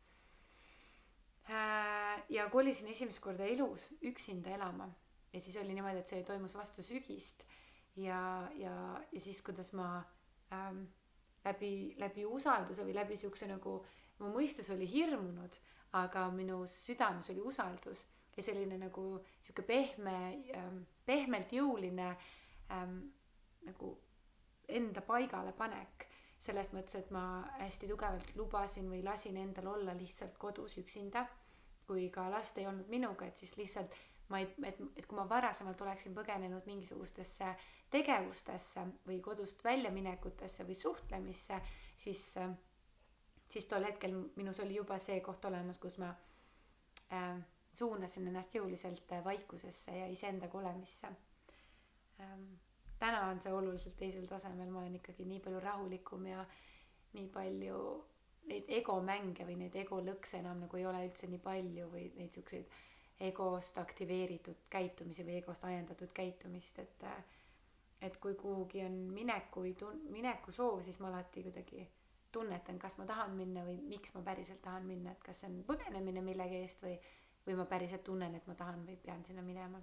Ja kolisin esimest korda elus üksinda elama ja siis oli niimoodi, et see toimus vastu sügist ja, ja, ja siis kuidas ma ähm, läbi, läbi usalduse või läbi siukse nagu mu mõistus oli hirmunud, aga minu südames oli usaldus ja selline nagu siuke pehme, pehmelt jõuline ähm, nagu enda paigale panek. Selles mõttes, et ma hästi tugevalt lubasin või lasin endal olla lihtsalt kodus üksinda, kui ka last ei olnud minuga, et siis lihtsalt ma ei, et, et kui ma varasemalt oleksin põgenenud mingisugustesse tegevustesse või kodust väljaminekutesse või suhtlemisse, siis siis tol hetkel minus oli juba see koht olemas, kus ma äh, suunasin ennast jõuliselt vaikusesse ja iseendaga olemisse ähm, täna on see oluliselt teisel tasemel, ma olen ikkagi nii palju rahulikum ja nii palju neid egomänge või neid egolõkse enam nagu ei ole üldse nii palju või neid siukseid egost aktiveeritud käitumisi või egost ajendatud käitumist, et et kui kuhugi on mineku või tun- mineku soov, siis ma alati kuidagi tunnetan, kas ma tahan minna või miks ma päriselt tahan minna, et kas see on põgenemine millegi eest või, või ma päriselt tunnen, et ma tahan või pean sinna minema.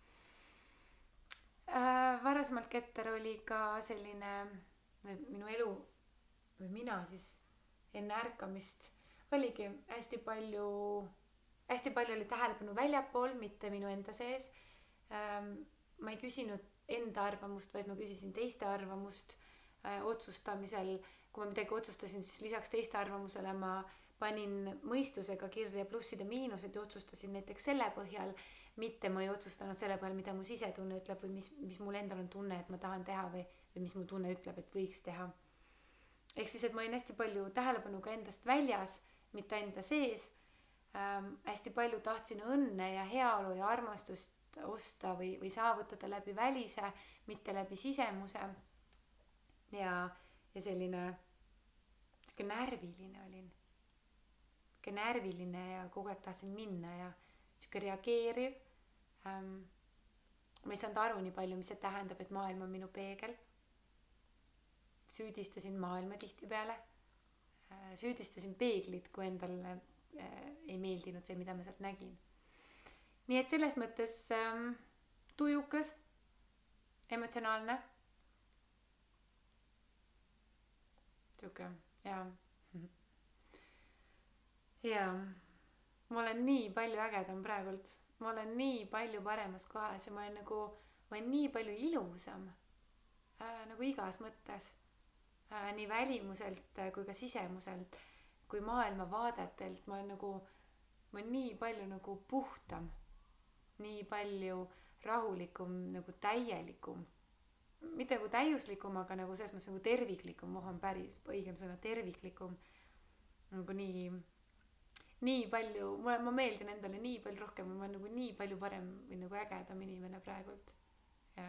Äh, varasemalt Keter oli ka selline või minu elu või mina siis enne ärkamist oligi hästi palju hästi palju oli tähelepanu väljapool, mitte minu enda sees. ähm, ma ei küsinud enda arvamust, vaid ma küsisin teiste arvamust äh, otsustamisel. Kui ma midagi otsustasin, siis lisaks teiste arvamusele ma panin mõistusega kirja plussid ja miinused ja otsustasin näiteks selle põhjal, mitte ma ei otsustanud selle põhjal, mida mu sisetunne ütleb või mis, mis mul endal on tunne, et ma tahan teha või, või mis mu tunne ütleb, et võiks teha. Ehk siis, et ma olin hästi palju tähelepanu ka endast väljas, mitte enda sees. Ähm, hästi palju tahtsin õnne ja heaolu ja armastust osta või, või saavutada läbi välise, mitte läbi sisemuse. Ja, ja selline siuke närviline olin. Siuke närviline ja kogu aeg tahtsin minna ja siuke reageeriv. Ähm, ma ei saanud aru nii palju, mis see tähendab, et maailm on minu peegel. Süüdistasin maailma tihtipeale. Äh, süüdistasin peeglit, kui endale ei meeldinud see, mida ma sealt nägin. Nii et selles mõttes ähm, tujukas, emotsionaalne. Siuke, jaa. Jaa, ma olen nii palju ägedam praegult. Ma olen nii palju paremas kohas ja ma olen nagu, ma olen nii palju ilusam äh, nagu igas mõttes. Äh, nii välimuselt äh, kui ka sisemuselt. Kui maailma vaadetelt ma olen nagu, ma olen nii palju nagu puhtam, nii palju rahulikum, nagu täielikum. Mitte nagu täiuslikum, aga nagu selles mõttes nagu terviklikum, ma on päris õigem sõna terviklikum. Nagu nii, nii palju, mulle, ma meeldin endale nii palju rohkem, ma olen nagu nii palju parem või nagu ägedam inimene praegult. Ja.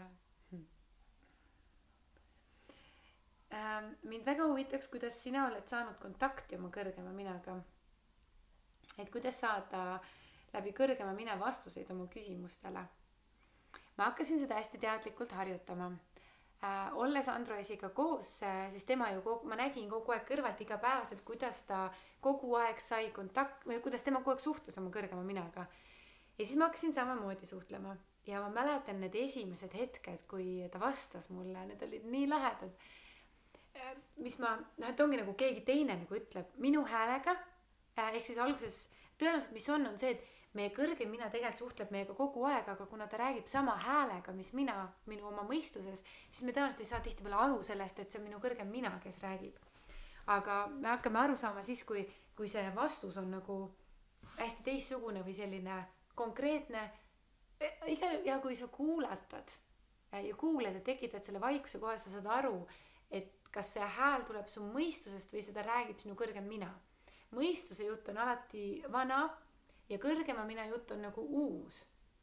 Mind väga huvitaks, kuidas sina oled saanud kontakti oma kõrgema minaga. Et kuidas saada läbi kõrgema mina vastuseid oma küsimustele. Ma hakkasin seda hästi teadlikult harjutama. Äh, olles Andro esiga koos, äh, siis tema ju kogu, ma nägin kogu aeg kõrvalt igapäevaselt, kuidas ta kogu aeg sai kontakt, või kuidas tema kogu aeg suhtles oma kõrgema minaga. Ja siis ma hakkasin samamoodi suhtlema. Ja ma mäletan need esimesed hetked, kui ta vastas mulle, need olid nii lahedad. Mis ma, noh, et ongi nagu keegi teine nagu ütleb minu häälega, ehk siis alguses tõenäoliselt, mis on, on see, et meie kõrgem mina tegelikult suhtleb meiega kogu aeg, aga kuna ta räägib sama häälega, mis mina, minu oma mõistuses, siis me tõenäoliselt ei saa tihtipeale aru sellest, et see on minu kõrgem mina, kes räägib. Aga me hakkame aru saama siis, kui, kui see vastus on nagu hästi teistsugune või selline konkreetne, ja kui sa kuulatad ja kuuled ja tekitad selle vaikuse kohe, sa saad aru, et kas see hääl tuleb su mõistusest või seda räägib sinu kõrgem mina. Mõistuse jutt on alati vana ja kõrgema mina jutt on nagu uus.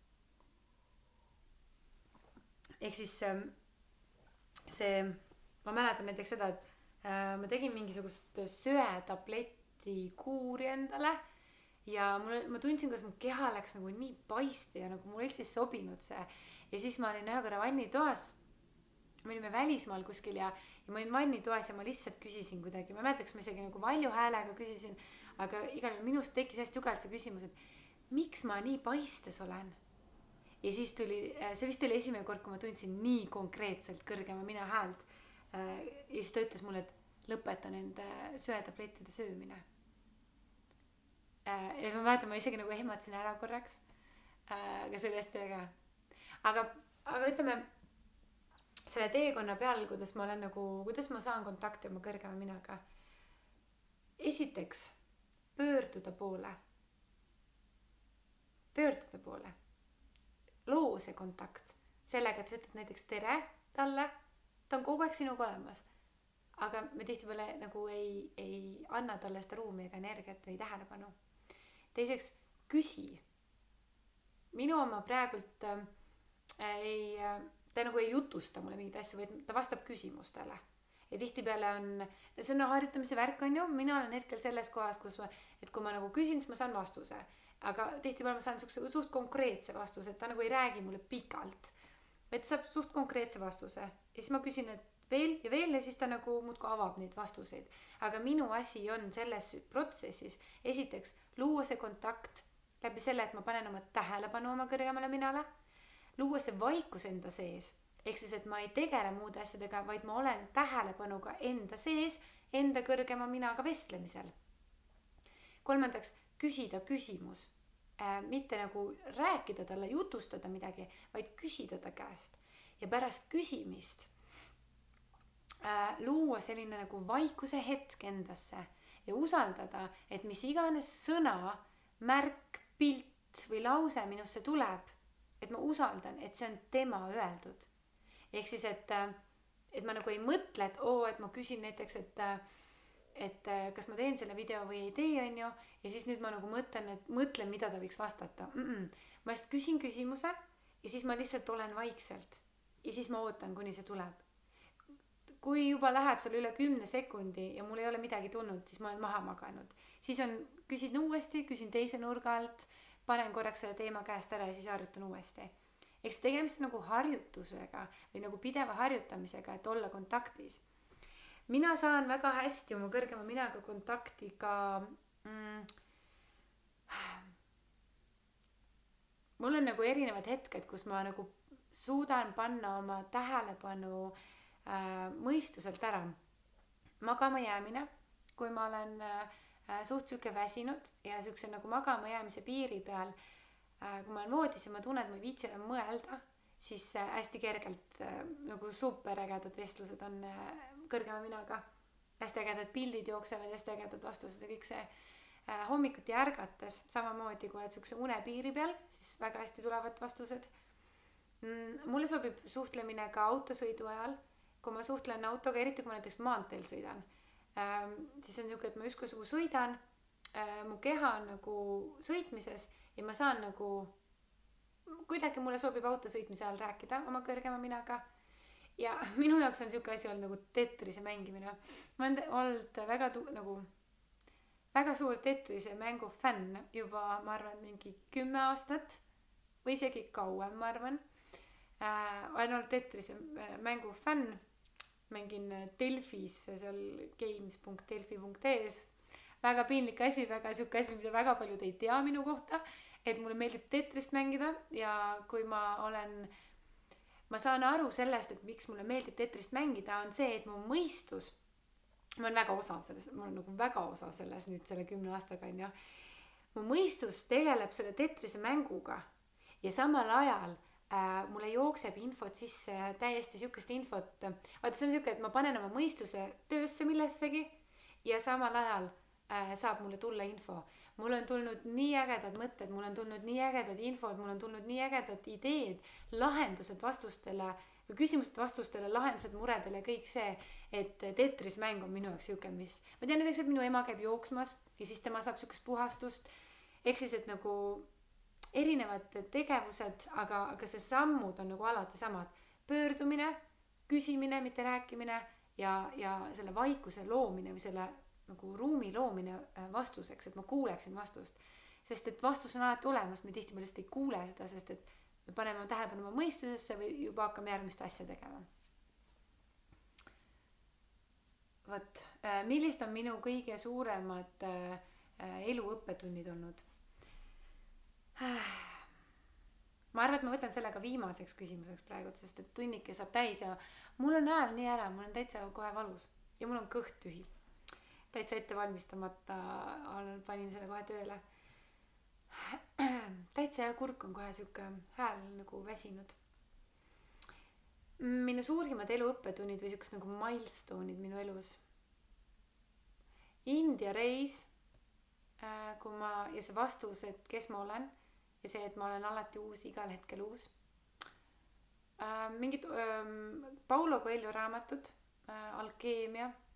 Ehk siis see, ma mäletan näiteks seda, et ma tegin mingisugust söetableti kuuri endale ja mul, ma tundsin, kuidas mu keha läks nagu nii paiste ja nagu mul üldse sobinud see. Ja siis ma olin ühe korra vannitoas, me olime välismaal kuskil ja, ja ma olin vannitoas ja ma lihtsalt küsisin kuidagi, ma mäletaks, ma isegi nagu valju häälega küsisin, aga igal minust tekkis hästi tugevalt see küsimus, et miks ma nii paistes olen? Ja siis tuli, see vist oli esimene kord, kui ma tundsin nii konkreetselt kõrgema mina häält. Ja siis ta ütles mulle, et lõpeta nende söetablettide söömine. Ja siis ma mäletan, ma isegi nagu ehmatasin ära korraks, aga see oli hästi äge. Aga, aga ütleme, selle teekonna peal, kuidas ma olen nagu, kuidas ma saan kontakti oma kõrgema minaga. Esiteks, pöörduda poole. Pöörduda poole. Loo see kontakt. Sellega, et sa ütled näiteks tere talle, ta on kogu aeg sinuga olemas. aga me tihtipeale nagu ei, ei anna talle seda ruumi ega energiat või tähelepanu. Teiseks, küsi. Minu oma praegult äh, ei, ta nagu ei jutusta mulle mingeid asju, vaid ta vastab küsimustele. Ja tihtipeale on, see on harjutamise värk on ju, mina olen hetkel selles kohas, kus ma, et kui ma nagu küsin, siis ma saan vastuse. Aga tihtipeale ma saan suht konkreetse vastuse, et ta nagu ei räägi mulle pikalt, vaid saab suht konkreetse vastuse. Ja siis ma küsin, et veel ja veel ja siis ta nagu muudkui avab neid vastuseid. Aga minu asi on selles protsessis esiteks luua see kontakt läbi selle, et ma panen oma tähelepanu oma kõrgemale minale, luua see vaikus enda sees, ehk siis, et ma ei tegele muude asjadega, vaid ma olen tähelepanuga enda sees, enda kõrgema minaga vestlemisel. Kolmandaks, küsida küsimus, äh, mitte nagu rääkida talle, jutustada midagi, vaid küsida ta käest. Ja pärast küsimist äh, luua selline nagu vaikuse hetk endasse ja usaldada, et mis iganes sõna, märk, pilt või lause minusse tuleb, et ma usaldan, et see on tema öeldud. Ehk siis, et, et ma nagu ei mõtle, et oo, et ma küsin näiteks, et, et kas ma teen selle video või ei tee, on ju, ja siis nüüd ma nagu mõtlen, et mõtlen, mida ta võiks vastata. Mm-mm. Ma lihtsalt küsin küsimuse ja siis ma lihtsalt olen vaikselt ja siis ma ootan, kuni see tuleb. Kui juba läheb sul üle kümne sekundi ja mul ei ole midagi tulnud, siis ma olen maha maganud. Siis on, küsin uuesti, küsin teise nurga alt, panen korraks selle teema käest ära ja siis harjutan uuesti. Eks tegemist nagu harjutusega või nagu pideva harjutamisega, et olla kontaktis. Mina saan väga hästi oma kõrgema minaga kontakti ka mm, mul on nagu erinevad hetked, kus ma nagu suudan panna oma tähelepanu äh, mõistuselt ära. Magama jäämine, kui ma olen äh, suht süke väsinud ja sükse nagu magama jäämise piiri peal, kui ma olen voodis ja ma tunnen, et ma ei viitsi enam mõelda, siis hästi kergelt nagu super ägedad vestlused on kõrgema minaga. Hästi ägedad pildid jooksevad, hästi ägedad vastused ja kõik see hommikuti ärgates, samamoodi kui oled sükse une piiri peal, siis väga hästi tulevad vastused. Mulle sobib suhtlemine ka autosõidu ajal, kui ma suhtlen autoga, eriti kui ma näiteks maanteel sõidan. Siis on niisugune, et ma ükskord sõidan, mu keha on nagu sõitmises ja ma saan nagu, kuidagi mulle sobib autosõitmise ajal rääkida oma kõrgema minaga ja minu jaoks on niisugune asi olnud nagu Tetrise mängimine. Ma olen olnud väga, tu- nagu, väga suur Tetrise mängu fänn juba, ma arvan, mingi kümme aastat või isegi kauem, ma arvan. Äh, olen olnud Tetrise mängu fänn. Mängin Delfis, seal games punkt delfi punkt ee-s. Väga piinlik asi, väga siuke asi, mida väga paljud ei tea minu kohta, et mulle meeldib Tetrist mängida ja kui ma olen, ma saan aru sellest, et miks mulle meeldib Tetrist mängida, on see, et mu mõistus, ma olen väga osav selles, ma olen nagu väga osav selles nüüd selle kümne aastaga, on ju. Mu mõistus tegeleb selle Tetrise mänguga ja samal ajal Äh, mulle jookseb infot sisse, täiesti siukest infot. Vaata, see on siuke, et ma panen oma mõistuse töösse millessegi ja samal ajal äh, saab mulle tulla info. Mul on tulnud nii ägedad mõtted, mul on tulnud nii ägedad infod, mul on tulnud nii ägedad ideed, lahendused vastustele, või küsimused vastustele, lahendused muredele, kõik see, et Tetris mäng on minu jaoks siuke, mis... Ma tean näiteks, et minu ema käib jooksmas ja siis tema saab siukest puhastust. Ehk siis, et nagu... erinevad tegevused, aga, aga see sammud on nagu alati samad. Pöördumine, küsimine, mitte rääkimine ja, ja selle vaikuse loomine või selle nagu ruumi loomine vastuseks, et ma kuuleksin vastust. Sest et vastus on alati olemas, me tihtipeale ei kuule seda, sest et me paneme tähelepanu oma mõistusesse või juba hakkame järgmist asja tegema. Võt, millist on minu kõige suuremad eluõppetunnid olnud? Ma arvan, et ma võtan sellega viimaseks küsimuseks praegu, sest et tunnike saab täis ja mul on hääl nii ära, mul on täitsa kohe valus ja mul on kõht tühi. Täitsa ette valmistamata, panin selle kohe tööle. Täitsa ja kurk on kohe siuke hääl nagu väsinud. Minu suurimad eluõppetunnid või siukest nagu milestone'id minu elus. India reis, kui ma, ja see vastus, et kes ma olen, ja see, et ma olen alati uus, igal hetkel uus. Äh, mingid äh, Paulo Coelho raamatud, äh, Alkeemia,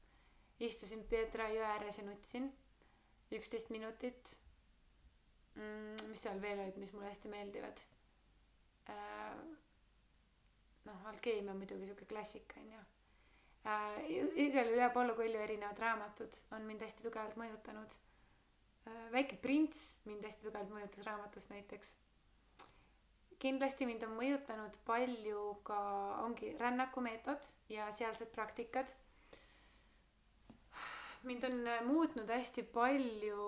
istusin Petra jõe ääres ja nutsin üksteist minutit mm,. mis seal veel olid, mis mulle hästi meeldivad äh, noh, Alkeemia muidugi siuke klassika on ju äh,. igal üle Paulo Coelho erinevad raamatud on mind hästi tugevalt mõjutanud äh,. Väike prints mind hästi tugevalt mõjutas raamatust näiteks. Kindlasti mind on mõjutanud palju ka ongi rännakumeetod ja sealsed praktikad. Mind on muutnud hästi palju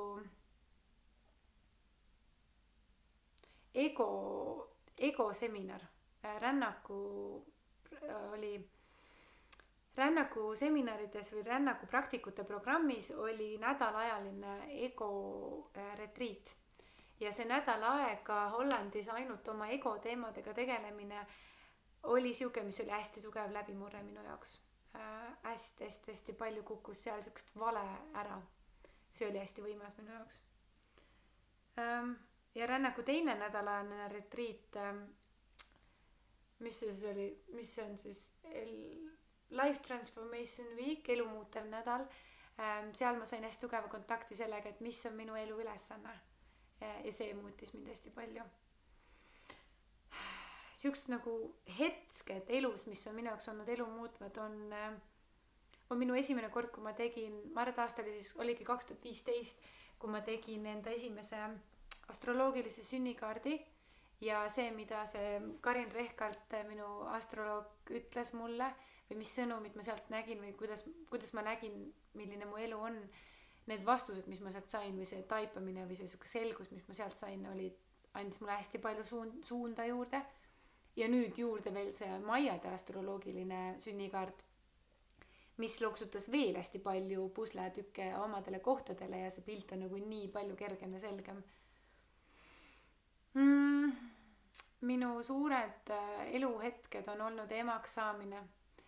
ego, ego seminar. Rännaku oli, rännaku seminarides või rännaku praktikute programmis oli nädalajaline ego retriit. Ja see nädal aega Hollandis ainult oma ego teemadega tegelemine oli siuke, mis oli hästi tugev läbimurre minu jaoks. Äh, hästi, hästi, hästi palju kukkus seal siukest vale ära. See oli hästi võimas minu jaoks. Ähm, ja rännaku teine nädalane retriit, ähm, mis see siis oli, mis see on siis Life Transformation Week, elu muutev nädal. Ähm, seal ma sain hästi tugeva kontakti sellega, et mis on minu elu ülesanne. Ja, ja see muutis mind hästi palju. Siuksed nagu hetked elus, mis on minu jaoks olnud elu muutvad, on, on minu esimene kord, kui ma tegin, ma arvan, et aasta oli siis, oligi kaks tuhat viisteist, kui ma tegin enda esimese astroloogilise sünnikaardi ja see, mida see Karin Rehkalt, minu astroloog, ütles mulle või mis sõnumid ma sealt nägin või kuidas, kuidas ma nägin, milline mu elu on, need vastused, mis ma sealt sain või see taipamine või see selgus, mis ma sealt sain, oli, andis mulle hästi palju suund, suunda juurde. Ja nüüd juurde veel see Maiade astroloogiline sünnikaart, mis loksutas veel hästi palju pusletükke omadele kohtadele ja see pilt on nagu nii palju kergem ja selgem. Mm, minu suured eluhetked on olnud emaks saamine.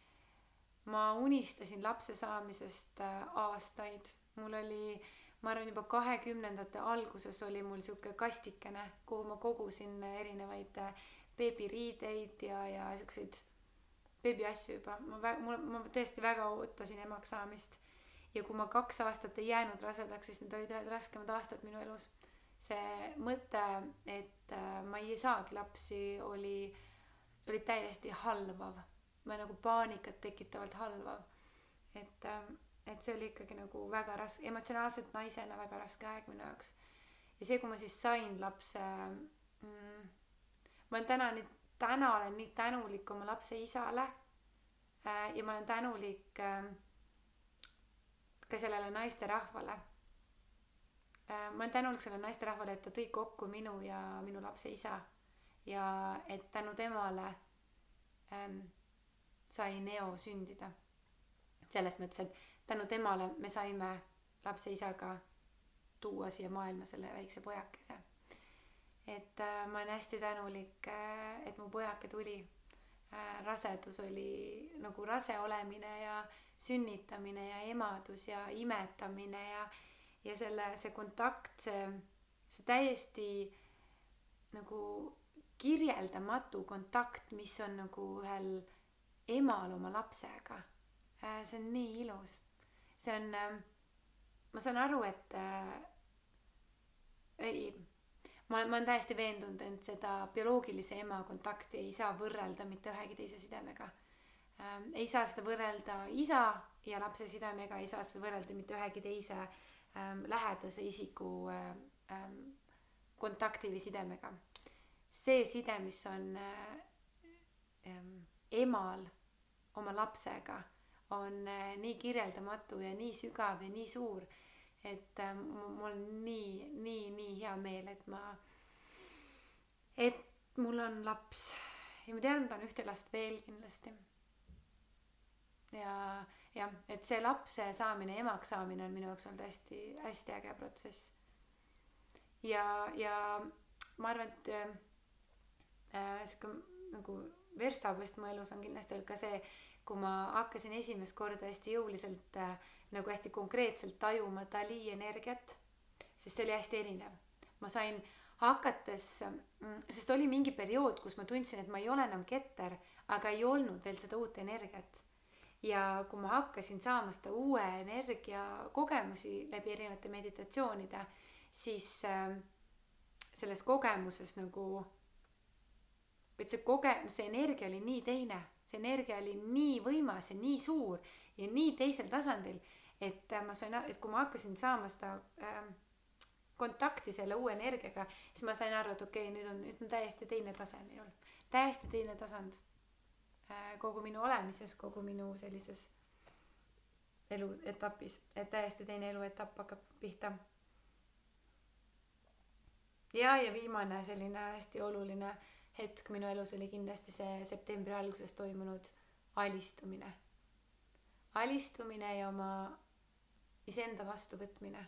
Ma unistasin lapse saamisest aastaid. Mul oli, ma arvan, juba kahekümnendate alguses oli mul siuke kastikene, kuhu ma kogusin erinevaid beebiriideid ja, ja siukseid beebiasju juba. Ma, vä, ma, ma tõesti väga ootasin emaks saamist. Ja kui ma kaks aastat ei jäänud rasedaks, siis need olid ühed raskemad aastad minu elus. See mõte, et ma ei saagi lapsi, oli, oli täiesti halvav. Ma nagu paanikat tekitavalt halvav. Et, et see oli ikkagi nagu väga raske, emotsionaalselt naisena väga raske aeg minu jaoks. Ja see, kui ma siis sain lapse... Mm, ma olen täna, nii, täna olen nii tänulik oma lapse isale äh, ja ma olen tänulik äh, ka sellele naiste rahvale. Äh, ma olen tänulik sellele naiste rahvale, et ta tõi kokku minu ja minu lapse isa ja et tänu temale ähm, sai Neo sündida. Selles mõttes, et tänu temale me saime lapse isaga tuua siia maailma selle väikse pojakese. Et äh, ma olen hästi tänulik, äh, et mu pojake tuli. Äh, rasedus oli nagu rase olemine ja sünnitamine ja emadus ja imetamine ja, ja selle, see kontakt, see, see täiesti nagu kirjeldamatu kontakt, mis on nagu ühel emal oma lapsega. Äh, see on nii ilus. See on, äh, ma saan aru, et äh, ei... Ma, ma olen täiesti veendunud, et seda bioloogilise ema kontakti ei saa võrrelda mitte ühegi teise sidemega. Ähm, ei saa seda võrrelda isa ja lapse sidemega, ei saa seda võrrelda mitte ühegi teise ähm, lähedase isiku ähm, kontakti või sidemega. See side, mis on ähm, emal oma lapsega, on äh, nii kirjeldamatu ja nii sügav ja nii suur, et äh, mul on nii, nii, nii hea meel, et ma, et mul on laps ja ma tean, et on ühte last veel kindlasti. Ja, ja, et see lapse saamine, emaks saamine on minu jaoks olnud hästi, hästi äge protsess. Ja, ja ma arvan, et äh, siuke, nagu verstapost mu elus on kindlasti olnud ka see, kui ma hakkasin esimest korda hästi jõuliselt äh, nagu hästi konkreetselt tajuma Dali energiat, sest see oli hästi erinev. Ma sain hakates, sest oli mingi periood, kus ma tundsin, et ma ei ole enam ketter, aga ei olnud veel seda uut energiat. ja kui ma hakkasin saama seda uue energia kogemusi läbi erinevate meditatsioonide, siis äh, selles kogemuses nagu, et see koge-, see energia oli nii teine, see energia oli nii võimas ja nii suur ja nii teisel tasandil, et ma sain, et kui ma hakkasin saama seda äh, kontakti selle uue energiaga, siis ma sain aru, et okei, okay, nüüd on, nüüd on täiesti teine tase minul, täiesti teine tasand äh, kogu minu olemises, kogu minu sellises eluetapis, et täiesti teine eluetapp hakkab pihta. Ja, ja viimane selline hästi oluline hetk minu elus oli kindlasti see septembri alguses toimunud alistumine. Alistumine ja oma iseenda vastuvõtmine.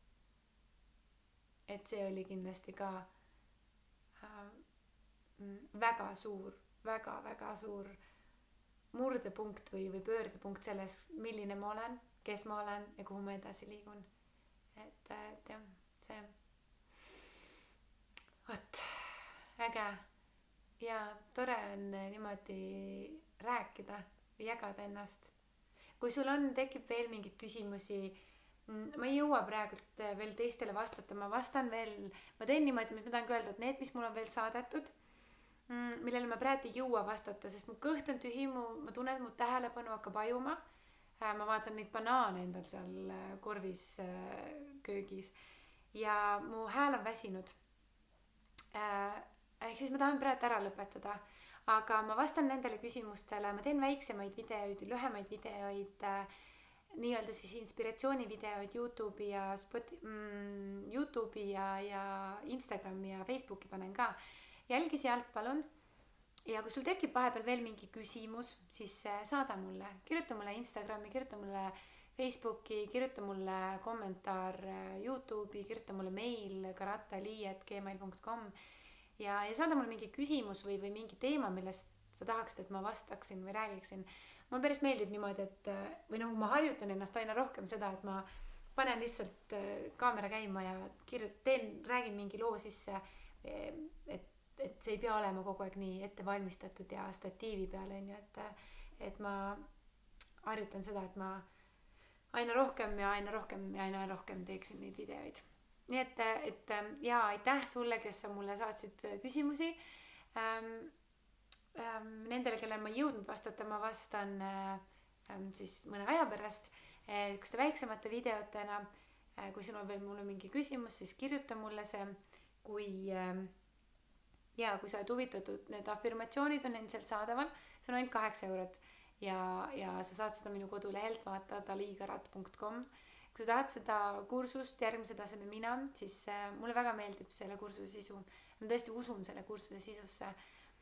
Et see oli kindlasti ka äh, väga suur, väga, väga suur murdepunkt või, või pöördepunkt selles, milline ma olen, kes ma olen ja kuhu ma edasi liigun. Et, et jah, see võt, äge ja tore on niimoodi rääkida või jagada ennast. Kui sul on, tekib veel mingeid küsimusi, ma ei jõua praegult veel teistele vastata, ma vastan veel, ma teen niimoodi, mis ma tahan öelda, et need, mis mul on veel saadetud, millele ma praegu ei jõua vastata, sest mu kõht on tühi, mu, ma tunnen, et mu tähelepanu hakkab ajuma. Ma vaatan neid banaane endal seal korvis köögis ja mu hääl on väsinud. Ehk siis ma tahan praegu ära lõpetada, aga ma vastan nendele küsimustele, ma teen väiksemaid videoid, lühemaid videoid, nii-öelda siis inspiratsioonivideoid YouTube'i ja, Spot-, mm, YouTube'i ja, ja Instagrami ja Facebooki panen ka. Jälgi sealt palun. Ja kui sul tekib vahepeal veel mingi küsimus, siis saada mulle. Kirjuta mulle Instagrami, kirjuta mulle Facebooki, kirjuta mulle kommentaar YouTube'i, kirjuta mulle mail karatali at gmail dot com ja, ja saada mulle mingi küsimus või, või mingi teema, millest sa tahaksid, et ma vastaksin või räägiksin. Mul päris meeldib niimoodi, et või noh, ma harjutan ennast aina rohkem seda, et ma panen lihtsalt kaamera käima ja kirjut, teen, räägin mingi loo sisse, et, et see ei pea olema kogu aeg nii ette valmistatud ja statiivi peal, et, et ma harjutan seda, et ma aina rohkem ja aina rohkem ja aina rohkem teeksin neid videoid. Nii et, et ja aitäh sulle, kes sa mulle saatsid küsimusi. Ähm, Nendele, kellel ma ei jõudnud vastata, ma vastan ähm, siis mõne aja pärast äh, kas te väiksemate videotena, äh, kui sul on veel mulle mingi küsimus, siis kirjuta mulle see, kui äh, ja kui sa oled huvitatud, need afirmatsioonid on endiselt saadaval, see on ainult kaheksa eurot ja, ja sa saad seda minu kodulehelt vaata dalikarat dot com. Kui sa tahad seda kursust järgmise taseme mina, siis äh, mulle väga meeldib selle kursuse sisu, ma tõesti usun selle kursuse sisusse.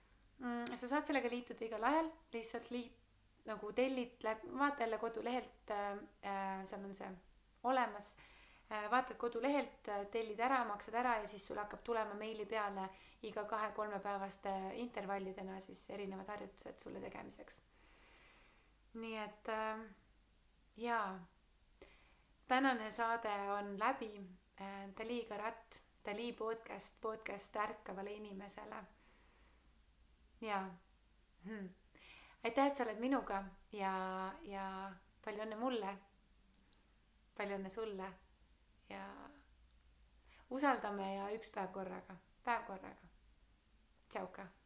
Sa saad sellega liituda igal ajal, lihtsalt liit, nagu tellid läbi, vaata jälle kodulehelt, äh, seal on see olemas, äh, vaatad kodulehelt, tellid ära, maksad ära ja siis sul hakkab tulema meili peale iga kahe-kolme päevaste intervallidena siis erinevad harjutused sulle tegemiseks. Nii et äh, jaa, tänane saade on läbi, äh, Dali Karat, Dali podcast, podcast ärkavale inimesele. Ja hmm. aitäh, et sa oled minuga ja, ja palju õnne mulle, palju õnne sulle ja usaldame ja üks päev korraga, päev korraga. Tšauka.